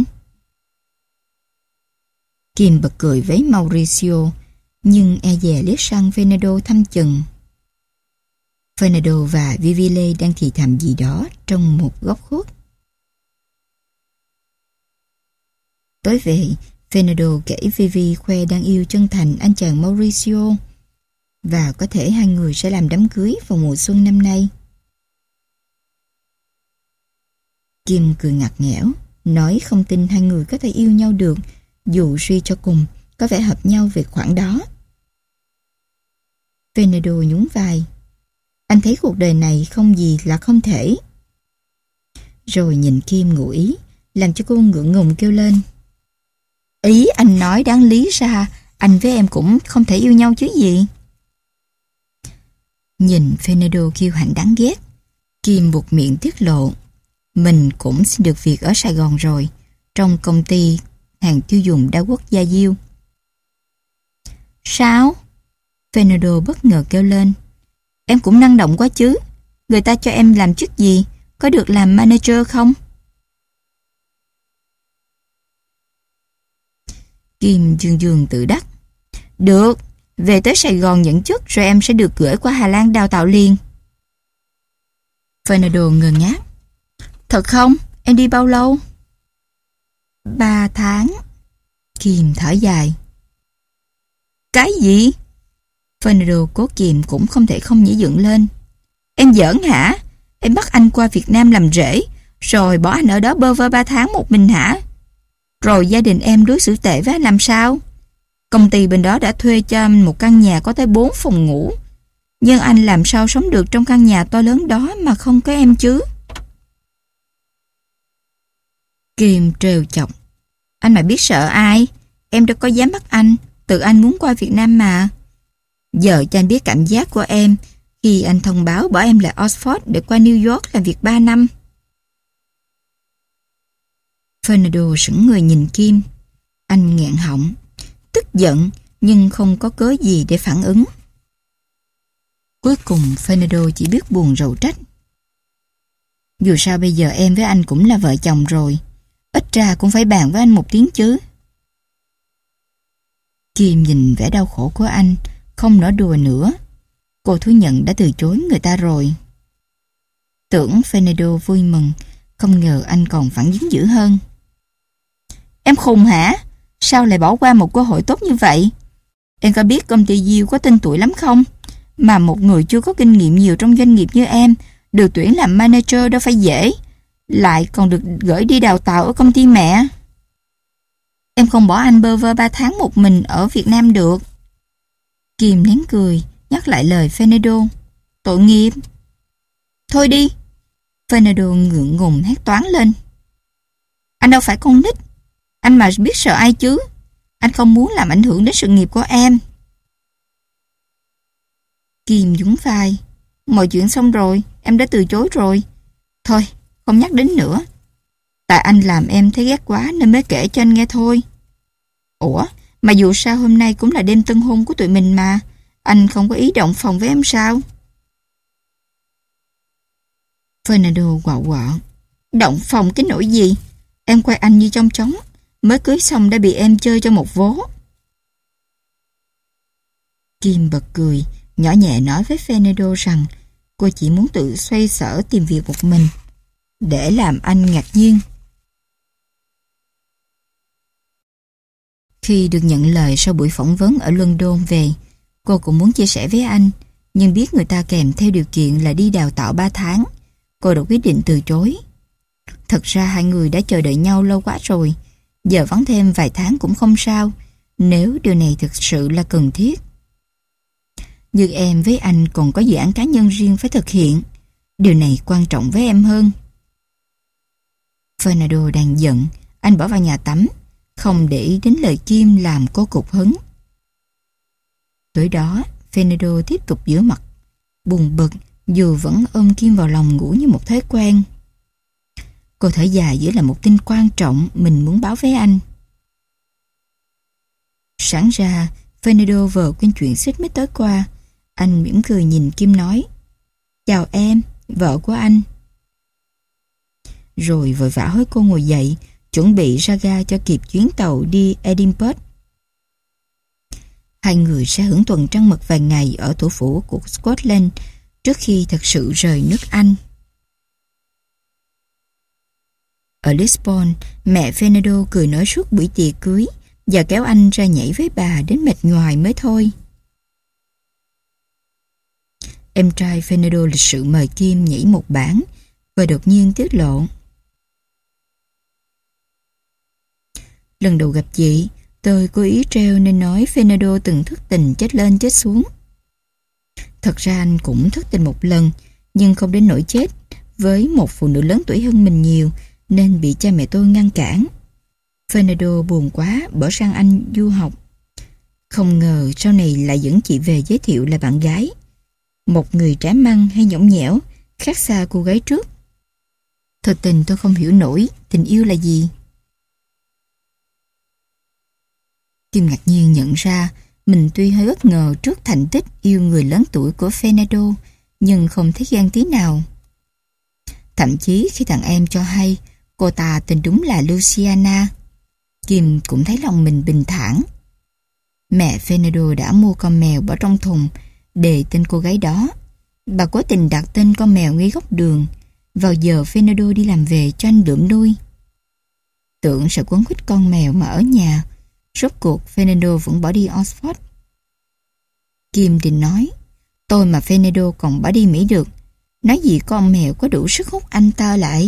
Kim bật cười với Mauricio, nhưng e dè liếc sang Fernando thăm chừng. Fernando và Vivile đang thì thầm gì đó trong một góc khuất. Tối về, Fernando kể Vivi khoe đang yêu chân thành anh chàng Mauricio và có thể hai người sẽ làm đám cưới vào mùa xuân năm nay. Kim cười ngặt nghẽo, nói không tin hai người có thể yêu nhau được dù suy cho cùng có vẻ hợp nhau về khoản đó. Fernando nhún vai. Anh thấy cuộc đời này không gì là không thể. Rồi nhìn Kim ngụ ý, làm cho cô ngượng ngùng kêu lên. Ý anh nói đáng lý ra, anh với em cũng không thể yêu nhau chứ gì. Nhìn Fernando kiêu hãnh đáng ghét, Kim buộc miệng tiết lộ. Mình cũng xin được việc ở Sài Gòn rồi, trong công ty hàng tiêu dùng đa quốc gia diêu. Sao? Fernando bất ngờ kêu lên. Em cũng năng động quá chứ. Người ta cho em làm chức gì? Có được làm manager không? Kim dương dương tự đắc. Được, về tới Sài Gòn nhận chức rồi em sẽ được gửi qua Hà Lan đào tạo liền. Fernando ngơ ngác. Thật không? Em đi bao lâu? Ba tháng. Kim thở dài. Cái gì? Fernando cố kìm cũng không thể không nhảy dựng lên. Em giỡn hả? Em bắt anh qua Việt Nam làm rể, rồi bỏ anh ở đó bơ vơ ba tháng một mình hả? Rồi gia đình em đối xử tệ với anh làm sao? Công ty bên đó đã thuê cho anh một căn nhà có tới bốn phòng ngủ. Nhưng anh làm sao sống được trong căn nhà to lớn đó mà không có em chứ? Kim trêu chọc. Anh mà biết sợ ai? Em đâu có dám bắt anh. Tự anh muốn qua Việt Nam mà. Giờ cho anh biết cảm giác của em khi anh thông báo bỏ em lại Oxford để qua New York làm việc ba năm. Fernando sững người nhìn Kim. Anh nghẹn họng, tức giận nhưng không có cớ gì để phản ứng. Cuối cùng Fernando chỉ biết buồn rầu trách. Dù sao bây giờ em với anh cũng là vợ chồng rồi, ít ra cũng phải bàn với anh một tiếng chứ. Kim nhìn vẻ đau khổ của anh, không nỡ đùa nữa. Cô thú nhận đã từ chối người ta rồi. Tưởng Fernando vui mừng, không ngờ anh còn phản ứng dữ hơn. Em khùng hả? Sao lại bỏ qua một cơ hội tốt như vậy? Em có biết công ty Diêu có tên tuổi lắm không? Mà một người chưa có kinh nghiệm nhiều trong doanh nghiệp như em được tuyển làm manager đâu phải dễ, lại còn được gửi đi đào tạo ở công ty mẹ. Em không bỏ anh bơ vơ ba tháng một mình ở Việt Nam được. Kim nén cười, nhắc lại lời Fernando. Tội nghiệp. Thôi đi. Fernando ngượng ngùng hét toáng lên. Anh đâu phải con nít. Anh mà biết sợ ai chứ. Anh không muốn làm ảnh hưởng đến sự nghiệp của em. Kim nhún vai. Mọi chuyện xong rồi, em đã từ chối rồi. Thôi, không nhắc đến nữa. Tại anh làm em thấy ghét quá nên mới kể cho anh nghe thôi. Ủa, mà dù sao hôm nay cũng là đêm tân hôn của tụi mình mà. Anh không có ý động phòng với em sao? Fernando quạo quọ. Động phòng cái nỗi gì? Em quay anh như trong trống. Mới cưới xong đã bị em chơi cho một vố. Kim bật cười, nhỏ nhẹ nói với Fernando rằng cô chỉ muốn tự xoay sở tìm việc một mình, để làm anh ngạc nhiên. Khi được nhận lời sau buổi phỏng vấn ở London về, cô cũng muốn chia sẻ với anh, nhưng biết người ta kèm theo điều kiện là đi đào tạo ba tháng. Cô đã quyết định từ chối. Thật ra hai người đã chờ đợi nhau lâu quá rồi, giờ vắng thêm vài tháng cũng không sao, nếu điều này thực sự là cần thiết. Nhưng em với anh còn có dự án cá nhân riêng phải thực hiện. Điều này quan trọng với em hơn. Fernando đang giận, anh bỏ vào nhà tắm, không để ý đến lời Kim làm cô cục hứng. Tối đó, Fernando tiếp tục rửa mặt, buồn bực dù vẫn ôm Kim vào lòng ngủ như một thói quen. Cô thở dài giữ lại một tin quan trọng mình muốn báo với anh. Sáng ra, Fernando vờ quên chuyện xích mích tối qua. Anh mỉm cười nhìn Kim nói, chào em, vợ của anh. Rồi vội vã hối cô ngồi dậy, chuẩn bị ra ga cho kịp chuyến tàu đi Edinburgh. Hai người sẽ hưởng tuần trăng mật vài ngày ở thủ phủ của Scotland trước khi thật sự rời nước Anh. Ở Lisbon, mẹ Fernando cười nói suốt buổi tiệc cưới và kéo anh ra nhảy với bà đến mệt nhoài mới thôi. Em trai Fernando lịch sự mời Kim nhảy một bản và đột nhiên tiết lộ. Lần đầu gặp chị, tôi cố ý treo nên nói Fernando từng thất tình chết lên chết xuống. Thật ra anh cũng thất tình một lần, nhưng không đến nỗi chết, với một phụ nữ lớn tuổi hơn mình nhiều, nên bị cha mẹ tôi ngăn cản. Fernando buồn quá bỏ sang Anh du học. Không ngờ sau này lại dẫn chị về giới thiệu là bạn gái. Một người trẻ măng hay nhõng nhẽo, khác xa cô gái trước. Thật tình tôi không hiểu nổi tình yêu là gì. Kim ngạc nhiên nhận ra mình tuy hơi bất ngờ trước thành tích yêu người lớn tuổi của Fernando, nhưng không thấy ghen tí nào. Thậm chí khi thằng em cho hay cô ta tên đúng là Luciana, Kim cũng thấy lòng mình bình thản. Mẹ Fernando đã mua con mèo bỏ trong thùng đề tên cô gái đó. Bà cố tình đặt tên con mèo ngay góc đường vào giờ Fernando đi làm về cho anh đượm nuôi. Tưởng sẽ quấn quýt con mèo mà ở nhà, rốt cuộc Fernando vẫn bỏ đi Oxford. Kim định nói, tôi mà Fernando còn bỏ đi Mỹ được, nói gì con mèo có đủ sức hút anh ta lại.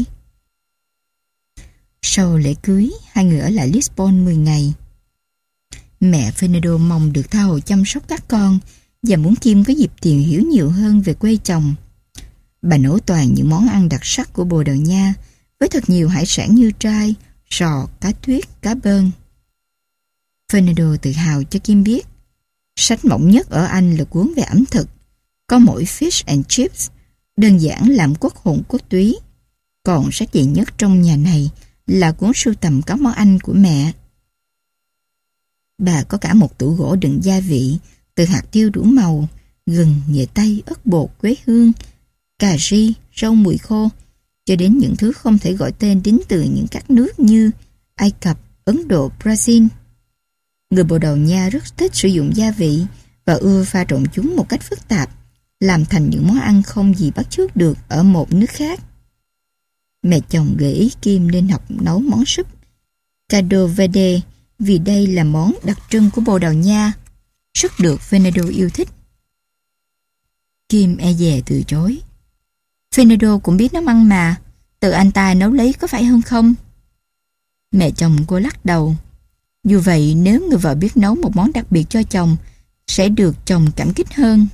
Sau lễ cưới, hai người ở lại Lisbon mười ngày. Mẹ Fernando mong được tha hồ chăm sóc các con và muốn Kim có dịp tìm hiểu nhiều hơn về quê chồng. Bà nấu toàn những món ăn đặc sắc của Bồ Đào Nha với thật nhiều hải sản như trai, sò, cá tuyết, cá bơn. Fernando tự hào cho Kim biết sách mỏng nhất ở Anh là cuốn về ẩm thực, có mỗi Fish and Chips, đơn giản làm quốc hồn quốc túy. Còn sách dày nhất trong nhà này là cuốn sưu tầm các món Anh của mẹ. Bà có cả một tủ gỗ đựng gia vị, từ hạt tiêu đủ màu, gừng, nghệ tây, ớt bột, quế hương, cà ri, rau mùi khô, cho đến những thứ không thể gọi tên đến từ những các nước như Ai Cập, Ấn Độ, Brazil. Người Bồ Đào Nha rất thích sử dụng gia vị và ưa pha trộn chúng một cách phức tạp, làm thành những món ăn không gì bắt chước được ở một nước khác. Mẹ chồng gợi ý Kim nên học nấu món súp Caldo Verde vì đây là món đặc trưng của Bồ Đào Nha, rất được Fernando yêu thích. Kim e dè từ chối. Fernando cũng biết nấu ăn mà, tự anh ta nấu lấy có phải hơn không? Mẹ chồng cô lắc đầu. Dù vậy, nếu người vợ biết nấu một món đặc biệt cho chồng, sẽ được chồng cảm kích hơn.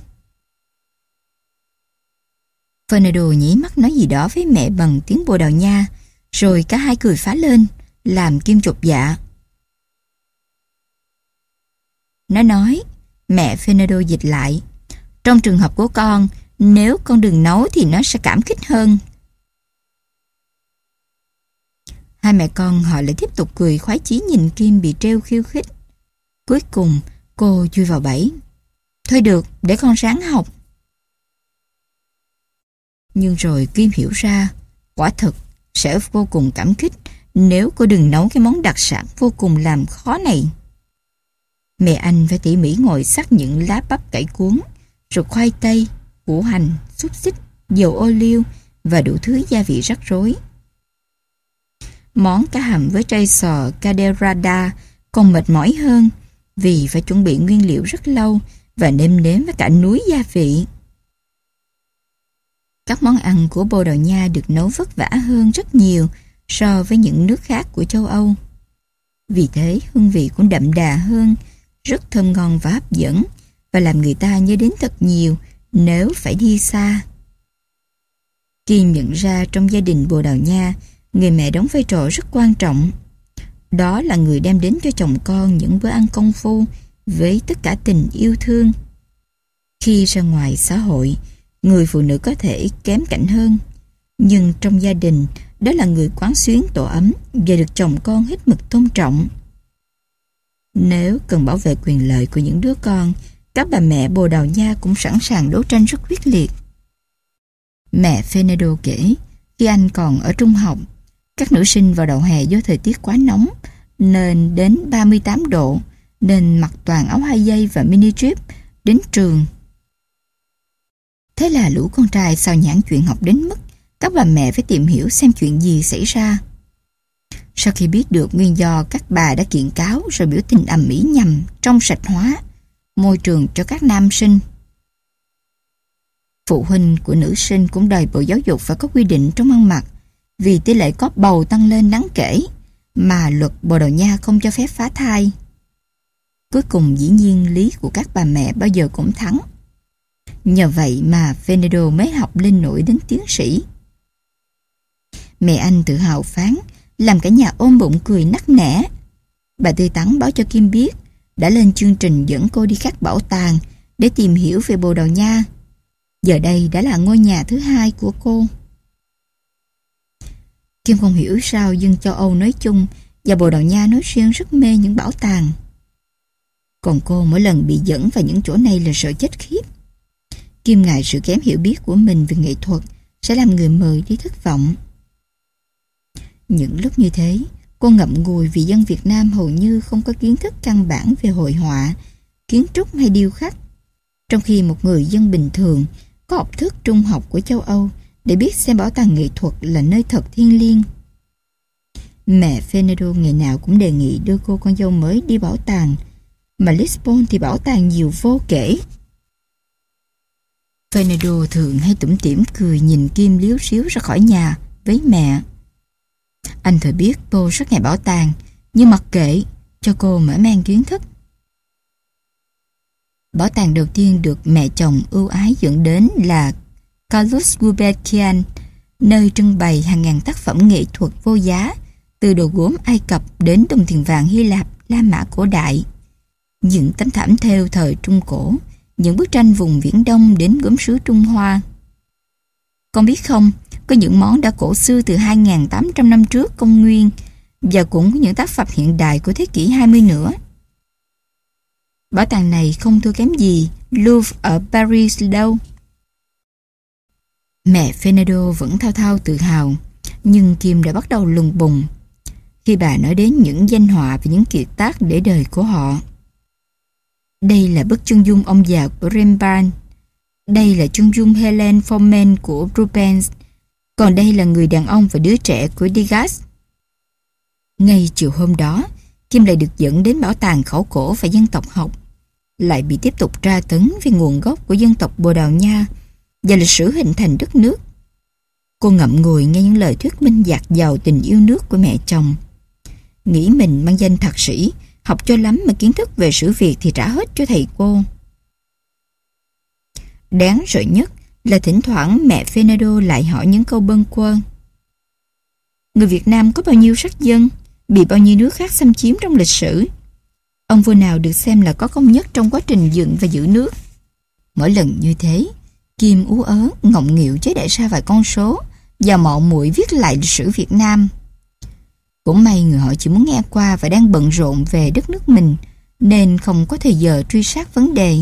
Fernando nhí mắt nói gì đó với mẹ bằng tiếng Bồ Đào Nha, rồi cả hai cười phá lên, làm Kim chột dạ. Nó nói, mẹ Fernando dịch lại, trong trường hợp của con, nếu con đừng nấu thì nó sẽ cảm kích hơn. Hai mẹ con họ lại tiếp tục cười khoái chí nhìn Kim bị trêu khiêu khích. Cuối cùng, cô chui vào bẫy. Thôi được, để con ráng học. Nhưng rồi Kim hiểu ra, quả thực sẽ vô cùng cảm kích nếu cô đừng nấu cái món đặc sản vô cùng làm khó này. Mẹ anh phải tỉ mỉ ngồi xắt những lá bắp cải cuốn, rồi khoai tây, củ hành, xúc xích, dầu ô liu và đủ thứ gia vị rắc rối. Món cá hầm với trái sò cadeirada còn mệt mỏi hơn vì phải chuẩn bị nguyên liệu rất lâu và nêm nếm với cả núi gia vị. Các món ăn của Bồ Đào Nha được nấu vất vả hơn rất nhiều so với những nước khác của châu Âu. Vì thế hương vị cũng đậm đà hơn, rất thơm ngon và hấp dẫn và làm người ta nhớ đến thật nhiều nếu phải đi xa. Kim nhận ra trong gia đình Bồ Đào Nha, người mẹ đóng vai trò rất quan trọng. Đó là người đem đến cho chồng con những bữa ăn công phu với tất cả tình yêu thương. Khi ra ngoài xã hội, người phụ nữ có thể kém cạnh hơn, nhưng trong gia đình, đó là người quán xuyến tổ ấm và được chồng con hết mực tôn trọng. Nếu cần bảo vệ quyền lợi của những đứa con, các bà mẹ Bồ Đào Nha cũng sẵn sàng đấu tranh rất quyết liệt. Mẹ Fernando kể, khi anh còn ở trung học, các nữ sinh vào đầu hè do thời tiết quá nóng, nên đến ba mươi tám độ, nên mặc toàn áo hai dây và mini drip đến trường. Thế là lũ con trai sao nhãng chuyện học đến mức các bà mẹ phải tìm hiểu xem chuyện gì xảy ra. Sau khi biết được nguyên do, các bà đã kiện cáo rồi biểu tình ầm ĩ nhằm trong sạch hóa môi trường cho các nam sinh. Phụ huynh của nữ sinh cũng đòi Bộ Giáo dục phải có quy định trong ăn mặc, vì tỷ lệ có bầu tăng lên đáng kể mà luật Bồ Đào Nha không cho phép phá thai. Cuối cùng dĩ nhiên lý của các bà mẹ bao giờ cũng thắng. Nhờ vậy mà Fernando mới học lên nổi đến tiến sĩ. Mẹ anh tự hào phán, làm cả nhà ôm bụng cười nắc nẻ. Bà tươi tắn báo cho Kim biết đã lên chương trình dẫn cô đi các bảo tàng để tìm hiểu về Bồ Đào Nha. Giờ đây đã là ngôi nhà thứ hai của cô. Kim không hiểu sao dân châu Âu nói chung và Bồ Đào Nha nói riêng rất mê những bảo tàng. Còn cô mỗi lần bị dẫn vào những chỗ này là sợ chết khiếp. Kim ngại sự kém hiểu biết của mình về nghệ thuật sẽ làm người mời đi thất vọng. Những lúc như thế, cô ngậm ngùi vì dân Việt Nam hầu như không có kiến thức căn bản về hội họa, kiến trúc hay điêu khắc. Trong khi một người dân bình thường có học thức trung học của châu Âu để biết xem bảo tàng nghệ thuật là nơi thật thiêng liêng. Mẹ Fernando ngày nào cũng đề nghị đưa cô con dâu mới đi bảo tàng, mà Lisbon thì bảo tàng nhiều vô kể. Fernando thường hay tủm tỉm cười nhìn Kim liếu xíu ra khỏi nhà với mẹ. Anh thừa biết cô rất ngại bảo tàng, nhưng mặc kệ, cho cô mở mang kiến thức. Bảo tàng đầu tiên được mẹ chồng ưu ái dẫn đến là Carlos Gulbenkian, nơi trưng bày hàng ngàn tác phẩm nghệ thuật vô giá, từ đồ gốm Ai Cập đến đồng tiền vàng Hy Lạp, La Mã cổ đại, những tấm thảm thêu thời Trung Cổ, những bức tranh vùng Viễn Đông đến gốm sứ Trung Hoa. Con biết không, có những món đã cổ xưa từ hai nghìn tám trăm năm trước công nguyên và cũng có những tác phẩm hiện đại của thế kỷ hai mươi nữa. Bảo tàng này không thua kém gì Louvre ở Paris đâu. Mẹ Fernando vẫn thao thao tự hào, nhưng Kim đã bắt đầu lùng bùng khi bà nói đến những danh họa và những kiệt tác để đời của họ. Đây là bức chân dung ông già của Rembrandt. Đây là chân dung Helen Forman của Rubens. Còn đây là người đàn ông và đứa trẻ của Degas. Ngay chiều hôm đó, Kim lại được dẫn đến bảo tàng khảo cổ và dân tộc học, lại bị tiếp tục tra tấn về nguồn gốc của dân tộc Bồ Đào Nha và lịch sử hình thành đất nước. Cô ngậm ngùi nghe những lời thuyết minh dạt dào tình yêu nước của mẹ chồng. Nghĩ mình mang danh thạc sĩ, học cho lắm mà kiến thức về sử Việt thì trả hết cho thầy cô. Đáng sợ nhất là thỉnh thoảng mẹ Fernando lại hỏi những câu bâng quơ. Người Việt Nam có bao nhiêu sắc dân, bị bao nhiêu nước khác xâm chiếm trong lịch sử? Ông vua nào được xem là có công nhất trong quá trình dựng và giữ nước? Mỗi lần như thế, Kim ú ớ, ngọng nghịu chế đại ra vài con số và mạo muội viết lại lịch sử Việt Nam. Cũng may người họ chỉ muốn nghe qua và đang bận rộn về đất nước mình, nên không có thời giờ truy sát vấn đề.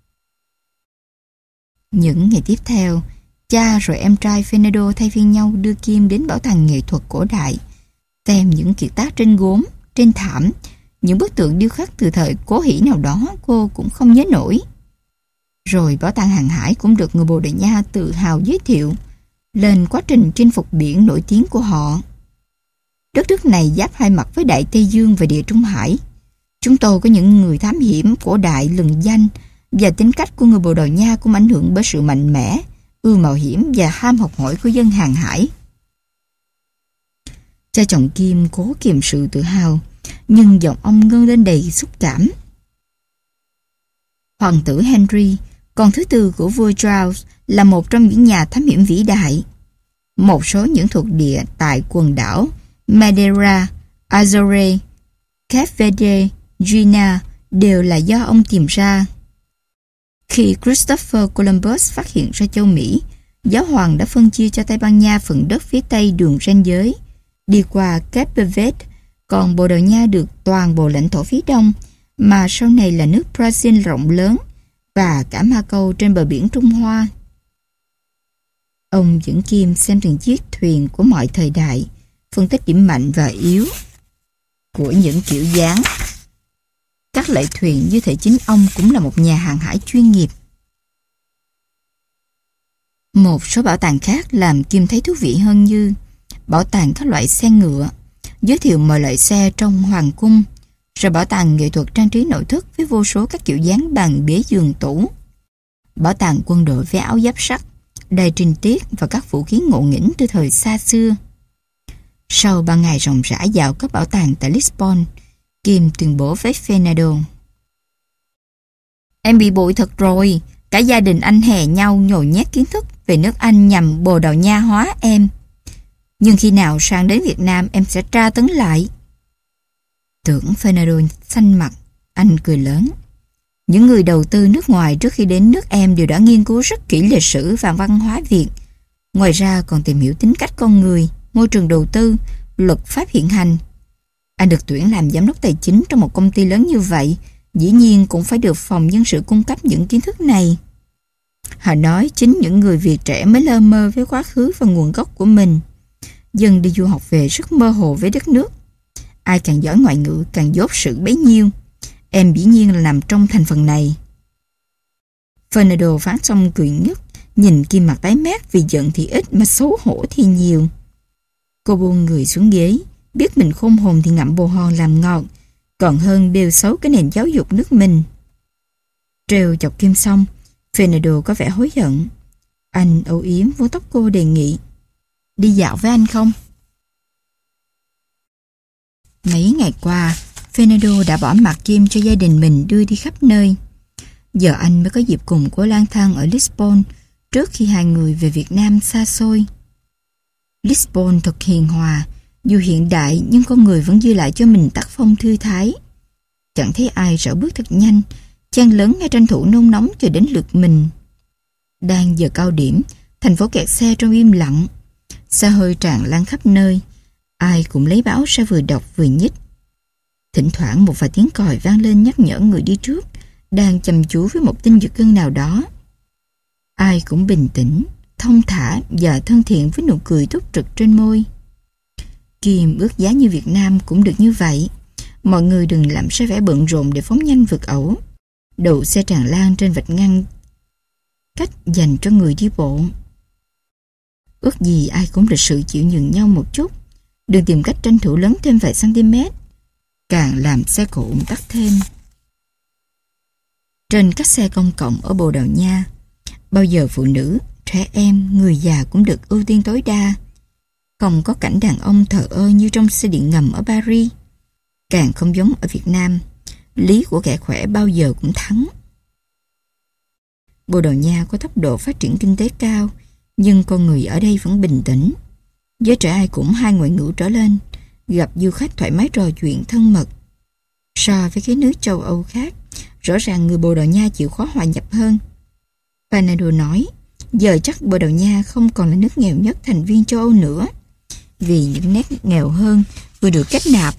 Những ngày tiếp theo, cha rồi em trai Fernando thay phiên nhau đưa Kim đến bảo tàng nghệ thuật cổ đại, xem những kiệt tác trên gốm, trên thảm, những bức tượng điêu khắc từ thời Cố Hỷ nào đó cô cũng không nhớ nổi. Rồi bảo tàng hàng hải cũng được người Bồ Đào Nha tự hào giới thiệu lên quá trình chinh phục biển nổi tiếng của họ. Đất nước này giáp hai mặt với Đại Tây Dương và Địa Trung Hải. Chúng tôi có những người thám hiểm cổ đại lừng danh, và tính cách của người Bồ Đào Nha cũng ảnh hưởng bởi sự mạnh mẽ, ưa mạo hiểm và ham học hỏi của dân hàng hải. Cha chồng Kim cố kiềm sự tự hào, nhưng giọng ông ngân lên đầy xúc cảm. Hoàng tử Henry, con thứ tư của vua Charles, là một trong những nhà thám hiểm vĩ đại. Một số những thuộc địa tại quần đảo Madeira, Azores, Cape Verde, Guiana đều là do ông tìm ra. Khi Christopher Columbus phát hiện ra châu Mỹ, giáo hoàng đã phân chia cho Tây Ban Nha phần đất phía tây đường ranh giới, đi qua Cape Verde, còn Bồ Đào Nha được toàn bộ lãnh thổ phía đông, mà sau này là nước Brazil rộng lớn, và cả Macau trên bờ biển Trung Hoa. Ông dẫn Kim xem từng chiếc thuyền của mọi thời đại, phân tích điểm mạnh và yếu của những kiểu dáng. Các loại thuyền như thể chính ông cũng là một nhà hàng hải chuyên nghiệp. Một số bảo tàng khác làm Kim thấy thú vị hơn, như bảo tàng các loại xe ngựa, giới thiệu mọi loại xe trong hoàng cung, rồi bảo tàng nghệ thuật trang trí nội thất với vô số các kiểu dáng bàn ghế giường tủ, bảo tàng quân đội với áo giáp sắt, đầy trình tiết và các vũ khí ngộ nghĩnh từ thời xa xưa. Sau ba ngày ròng rã dạo các bảo tàng tại Lisbon, Kim tuyên bố với Fernando: Em bị bội thật rồi, cả gia đình anh hè nhau nhồi nhét kiến thức về nước Anh nhằm Bồ Đào Nha hóa em. Nhưng khi nào sang đến Việt Nam em sẽ tra tấn lại. Tưởng Fernando xanh mặt, anh cười lớn. Những người đầu tư nước ngoài trước khi đến nước em đều đã nghiên cứu rất kỹ lịch sử và văn hóa Việt. Ngoài ra còn tìm hiểu tính cách con người, môi trường đầu tư, luật pháp hiện hành. Anh được tuyển làm giám đốc tài chính trong một công ty lớn như vậy, dĩ nhiên cũng phải được phòng nhân sự cung cấp những kiến thức này. Họ nói chính những người Việt trẻ mới lơ mơ với quá khứ và nguồn gốc của mình. Dân đi du học về rất mơ hồ với đất nước. Ai càng giỏi ngoại ngữ càng dốt sự bấy nhiêu. Em dĩ nhiên là nằm trong thành phần này. Fernando phán xong cười ngất, nhìn Kim mặt tái mét vì giận thì ít mà xấu hổ thì nhiều. Cô buông người xuống ghế, biết mình khôn hồn thì ngậm bồ hòn làm ngọt, còn hơn bêu xấu cái nền giáo dục nước mình. Trêu chọc Kim xong, Fernando có vẻ hối hận. Anh âu yếm vuốt tóc cô đề nghị: Đi dạo với anh không? Mấy ngày qua, Fernando đã bỏ mặc Kim cho gia đình mình đưa đi khắp nơi. Giờ anh mới có dịp cùng cô lang thang ở Lisbon trước khi hai người về Việt Nam xa xôi. Lisbon thật hiền hòa, dù hiện đại nhưng con người vẫn dư lại cho mình tác phong thư thái. Chẳng thấy ai rảo bước thật nhanh, chen lớn ngay tranh thủ nôn nóng chờ đến lượt mình. Đang giờ cao điểm, thành phố kẹt xe trong im lặng. Xe hơi tràn lan khắp nơi, ai cũng lấy báo ra vừa đọc vừa nhích. Thỉnh thoảng một vài tiếng còi vang lên nhắc nhở người đi trước đang chăm chú với một tin giật gân nào đó. Ai cũng bình tĩnh, thông thả và thân thiện với nụ cười tốt trực trên môi. Kim ước giá như Việt Nam cũng được như vậy. Mọi người đừng làm ra vẻ bận rộn để phóng nhanh vượt ẩu, đậu xe tràn lan trên vạch ngăn cách dành cho người đi bộ. Ước gì ai cũng lịch sự chịu nhường nhau một chút, đừng tìm cách tranh thủ lớn thêm vài cm, càng làm xe cộ ùn tắc thêm. Trên các xe công cộng ở Bồ Đào Nha, bao giờ phụ nữ, trẻ em, người già cũng được ưu tiên tối đa. Không có cảnh đàn ông thờ ơ như trong xe điện ngầm ở Paris. Càng không giống ở Việt Nam, lý của kẻ khỏe bao giờ cũng thắng. Bồ Đào Nha có tốc độ phát triển kinh tế cao, nhưng con người ở đây vẫn bình tĩnh. Giới trẻ ai cũng hai ngoại ngữ trở lên, gặp du khách thoải mái trò chuyện thân mật. So với các nước châu Âu khác, rõ ràng người Bồ Đào Nha chịu khó hòa nhập hơn. Fernando nói, giờ chắc Bồ Đào Nha không còn là nước nghèo nhất thành viên châu Âu nữa, vì những nét nghèo hơn vừa được kết nạp.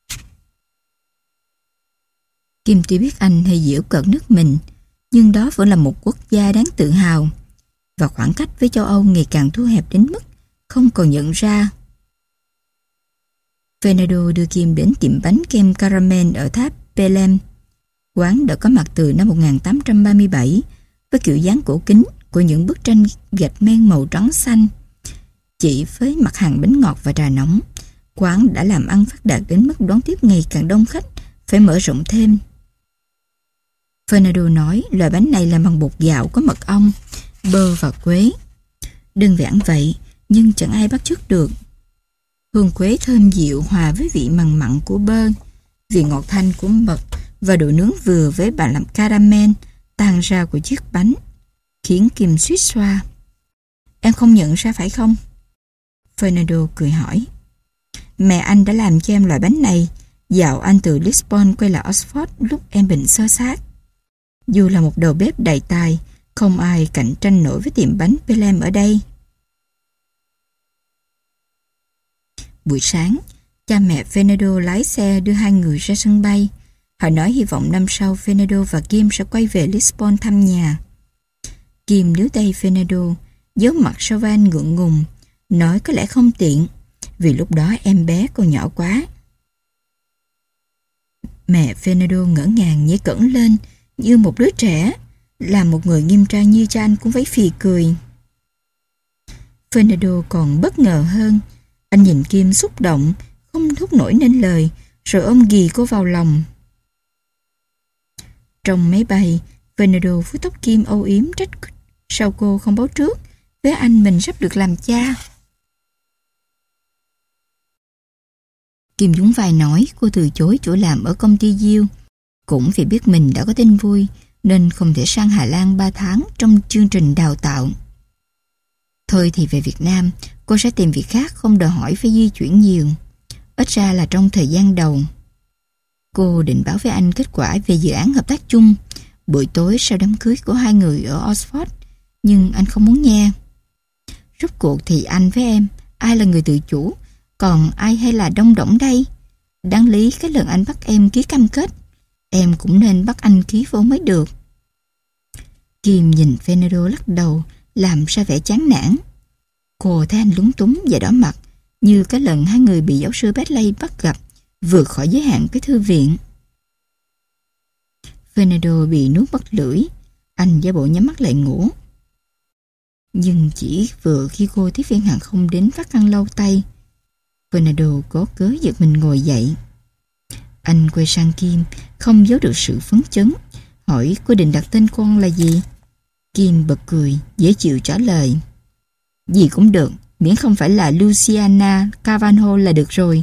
Kim tuy biết Anh hay giễu cợt nước mình, nhưng đó vẫn là một quốc gia đáng tự hào, và khoảng cách với châu Âu ngày càng thu hẹp đến mức không còn nhận ra. Fernando đưa Kim đến tiệm bánh kem caramel ở tháp Pelem. Quán đã có mặt từ năm một nghìn tám trăm ba mươi bảy với kiểu dáng cổ kính của những bức tranh gạch men màu trắng xanh. Chỉ với mặt hàng bánh ngọt và trà nóng, quán đã làm ăn phát đạt đến mức đón tiếp ngày càng đông khách, phải mở rộng thêm. Fernando nói loại bánh này làm bằng bột gạo có mật ong, bơ và quế. Đơn giản vậy, nhưng chẳng ai bắt chước được. Hương quế thơm dịu hòa với vị mặn mặn của bơ, vị ngọt thanh của mật và độ nướng vừa với bà làm caramel tan ra của chiếc bánh, khiến Kim suýt xoa. Em không nhận ra phải không? Fernando cười hỏi. Mẹ anh đã làm cho em loại bánh này dạo anh từ Lisbon quay lại Oxford lúc em bệnh xơ xác. Dù là một đầu bếp đầy tài, không ai cạnh tranh nổi với tiệm bánh Pelem ở đây. Buổi sáng, cha mẹ Fernando lái xe đưa hai người ra sân bay. Họ nói hy vọng năm sau Fernando và Kim sẽ quay về Lisbon thăm nhà. Kim níu tay Fernando, giấu mặt sau vai anh ngượng ngùng, nói có lẽ không tiện, vì lúc đó em bé còn nhỏ quá. Mẹ Fernando ngỡ ngàng nhảy cẫng lên như một đứa trẻ, làm một người nghiêm trang như cha anh cũng phải phì cười. Fernando còn bất ngờ hơn. Anh nhìn Kim xúc động, không thốt nổi nên lời, rồi ôm ghì cô vào lòng. Trong máy bay, Fernando vuốt tóc Kim âu yếm trách sao cô không báo trước với anh mình sắp được làm cha. Kim nhún vai nói cô từ chối chỗ làm ở công ty Diêu, cũng vì biết mình đã có tin vui nên không thể sang Hà Lan ba tháng trong chương trình đào tạo. Thôi thì về Việt Nam, cô sẽ tìm việc khác không đòi hỏi phải di chuyển nhiều, ít ra là trong thời gian đầu. Cô định báo với anh kết quả về dự án hợp tác chung buổi tối sau đám cưới của hai người ở Oxford, nhưng anh không muốn nghe. Rốt cuộc thì anh với em, ai là người tự chủ, còn ai hay là đông đỏng đây? Đáng lý cái lần anh bắt em ký cam kết, em cũng nên bắt anh ký vô mới được. Kim nhìn Fernando lắc đầu, làm ra vẻ chán nản. Cô thấy anh lúng túng và đỏ mặt, như cái lần hai người bị giáo sư Bentley bắt gặp vượt khỏi giới hạn cái thư viện. Fernando bị nuốt mất lưỡi, anh giả bộ nhắm mắt lại ngủ. Nhưng chỉ vừa khi cô tiếp viên hàng không đến phát khăn lau tay, Fernando có cớ giật mình ngồi dậy. Anh quay sang Kim, không giấu được sự phấn chấn, hỏi cô định đặt tên con là gì. Kim bật cười, dễ chịu trả lời. Gì cũng được, miễn không phải là Luciana Carvalho là được rồi.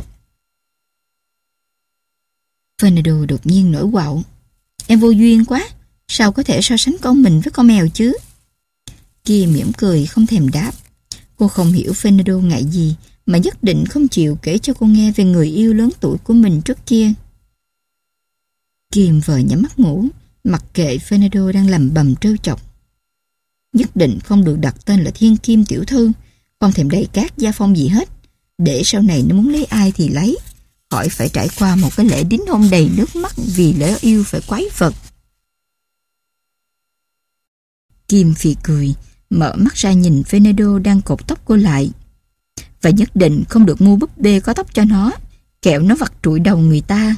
Fernando đột nhiên nổi quạo. Em vô duyên quá, sao có thể so sánh con mình với con mèo chứ? Kim mỉm cười không thèm đáp. Cô không hiểu Fernando ngại gì mà nhất định không chịu kể cho cô nghe về người yêu lớn tuổi của mình trước kia. Kim vờ nhắm mắt ngủ, mặc kệ Fernando đang lầm bầm trêu chọc. Nhất định không được đặt tên là Thiên Kim tiểu thư, không thèm đầy cát gia phong gì hết, để sau này nó muốn lấy ai thì lấy, khỏi phải trải qua một cái lễ đính hôn đầy nước mắt vì lỡ yêu phải quái vật. Kim phì cười, mở mắt ra nhìn Fernando đang cột tóc cô lại. Và nhất định không được mua búp bê có tóc cho nó, kẻo nó vặt trụi đầu người ta.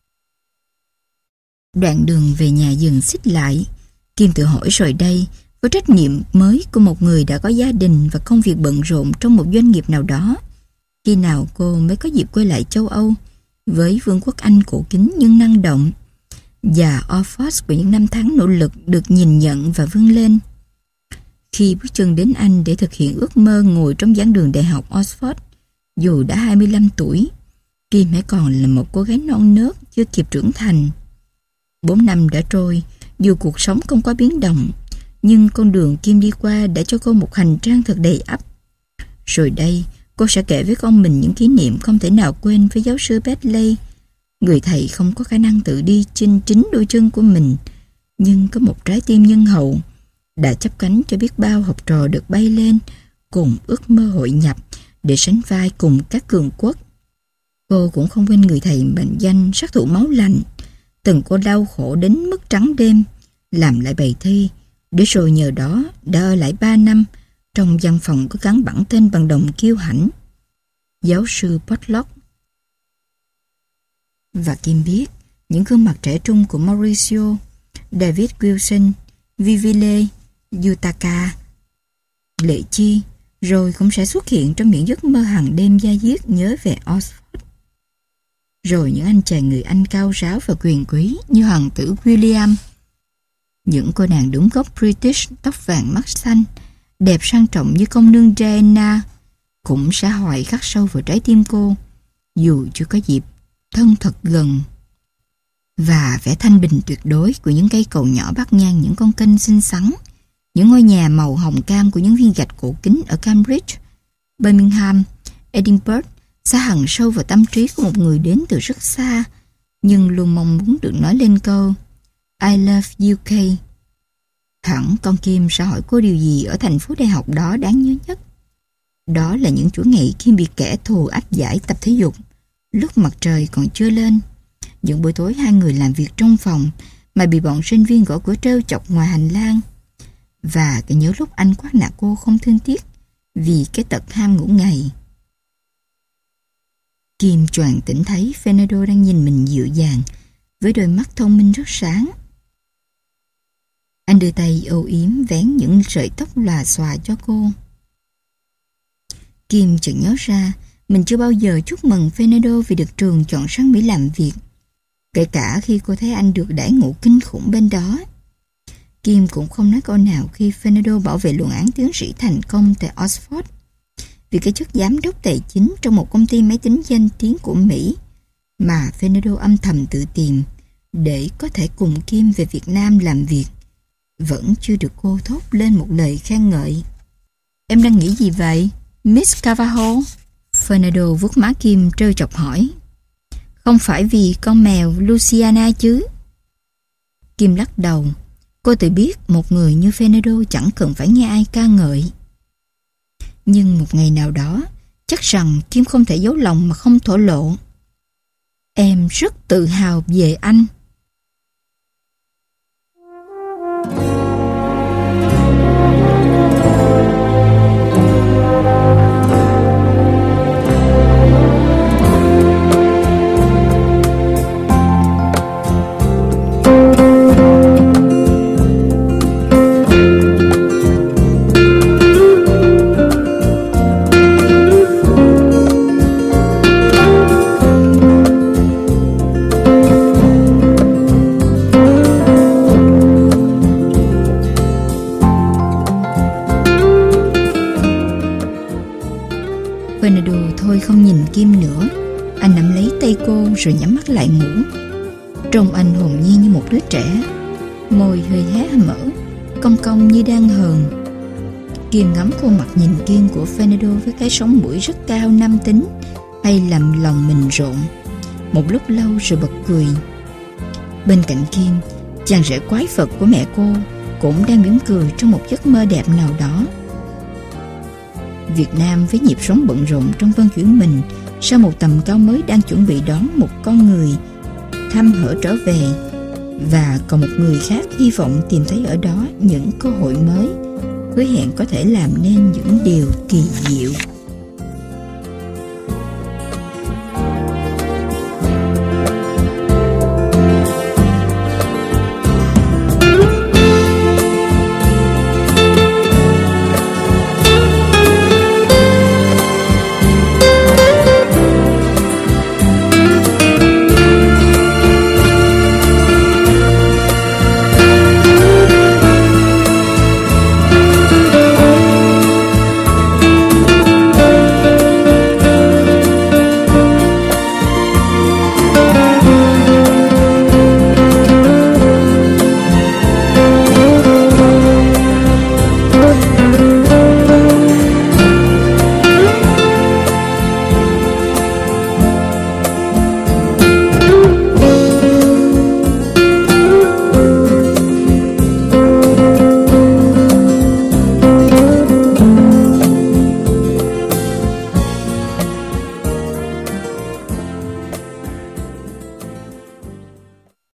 Đoạn đường về nhà dừng xích lại. Kim tự hỏi rồi đây, với trách nhiệm mới của một người đã có gia đình và công việc bận rộn trong một doanh nghiệp nào đó, khi nào cô mới có dịp quay lại châu Âu với vương quốc Anh cổ kính nhưng năng động, và Oxford của những năm tháng nỗ lực được nhìn nhận và vươn lên. Khi bước chân đến Anh để thực hiện ước mơ ngồi trong giảng đường đại học Oxford, dù đã hai mươi lăm tuổi, Kim hãy còn là một cô gái non nớt chưa kịp trưởng thành. Bốn năm đã trôi, dù cuộc sống không có biến động, nhưng con đường Kim đi qua đã cho cô một hành trang thật đầy ắp. Rồi đây, cô sẽ kể với con mình những kỷ niệm không thể nào quên với giáo sư Bentley, người thầy không có khả năng tự đi trên chính đôi chân của mình, nhưng có một trái tim nhân hậu, đã chắp cánh cho biết bao học trò được bay lên cùng ước mơ hội nhập để sánh vai cùng các cường quốc. Cô cũng không quên người thầy mệnh danh sát thủ máu lạnh, từng cô đau khổ đến mức trắng đêm làm lại bài thi, để rồi nhờ đó đã ở lại ba năm trong văn phòng có gắn bản tên bằng đồng kiêu hãnh, giáo sư Potlock. Và Kim biết những gương mặt trẻ trung của Mauricio, David Wilson, Vivile, Yutaka, Lệ Chi rồi cũng sẽ xuất hiện trong những giấc mơ hàng đêm da diết nhớ về Oxford. Rồi những anh chàng người Anh cao ráo và quyền quý như hoàng tử William, những cô nàng đúng gốc British tóc vàng mắt xanh, đẹp sang trọng như công nương Diana, cũng sẽ hoài khắc sâu vào trái tim cô, dù chưa có dịp thân thật gần. Và vẻ thanh bình tuyệt đối của những cây cầu nhỏ bắc ngang những con kênh xinh xắn, những ngôi nhà màu hồng cam của những viên gạch cổ kính ở Cambridge, Birmingham, Edinburgh sẽ hằn sâu vào tâm trí của một người đến từ rất xa, nhưng luôn mong muốn được nói lên câu I love u ca. Hẳn con Kim sẽ hỏi cô điều gì ở thành phố đại học đó đáng nhớ nhất. Đó là những chuỗi ngày Kim bị kẻ thù áp giải tập thể dục lúc mặt trời còn chưa lên, những buổi tối hai người làm việc trong phòng mà bị bọn sinh viên gõ cửa trêu chọc ngoài hành lang, và cái nhớ lúc anh quát nạt cô không thương tiếc vì cái tật ham ngủ ngày. Kim choàng tỉnh thấy Fernando đang nhìn mình dịu dàng với đôi mắt thông minh rất sáng. Anh đưa tay âu yếm vén những sợi tóc lòa xòa cho cô. Kim chợt nhớ ra mình chưa bao giờ chúc mừng Fernando vì được trường chọn sang Mỹ làm việc, kể cả khi cô thấy anh được đãi ngộ kinh khủng bên đó. Kim cũng không nói câu nào khi Fernando bảo vệ luận án tiến sĩ thành công tại Oxford, vì cái chức giám đốc tài chính trong một công ty máy tính danh tiếng của Mỹ mà Fernando âm thầm tự tìm để có thể cùng Kim về Việt Nam làm việc vẫn chưa được cô thốt lên một lời khen ngợi. Em đang nghĩ gì vậy, Miss Carvalho? Fernando vuốt má Kim trêu chọc hỏi. Không phải vì con mèo Luciana chứ? Kim lắc đầu. Cô tự biết một người như Fernando chẳng cần phải nghe ai ca ngợi. Nhưng một ngày nào đó, chắc rằng Kim không thể giấu lòng mà không thổ lộ. Em rất tự hào về anh. Fernando thôi không nhìn Kim nữa. Anh nắm lấy tay cô rồi nhắm mắt lại ngủ. Trông anh hồn nhiên như một đứa trẻ, môi hơi hé mở, cong cong như đang hờn. Kim ngắm khuôn mặt nhìn kiên của Fernando với cái sống mũi rất cao nam tính, hay làm lòng mình rộn. Một lúc lâu rồi bật cười. Bên cạnh Kim, chàng rể quái vật của mẹ cô cũng đang mỉm cười trong một giấc mơ đẹp nào đó. Việt Nam với nhịp sống bận rộn trong vân chuyển mình sau một tầm cao mới đang chuẩn bị đón một con người thăm hở trở về, Và còn một người khác hy vọng tìm thấy ở đó những cơ hội mới, hứa hẹn có thể làm nên những điều kỳ diệu.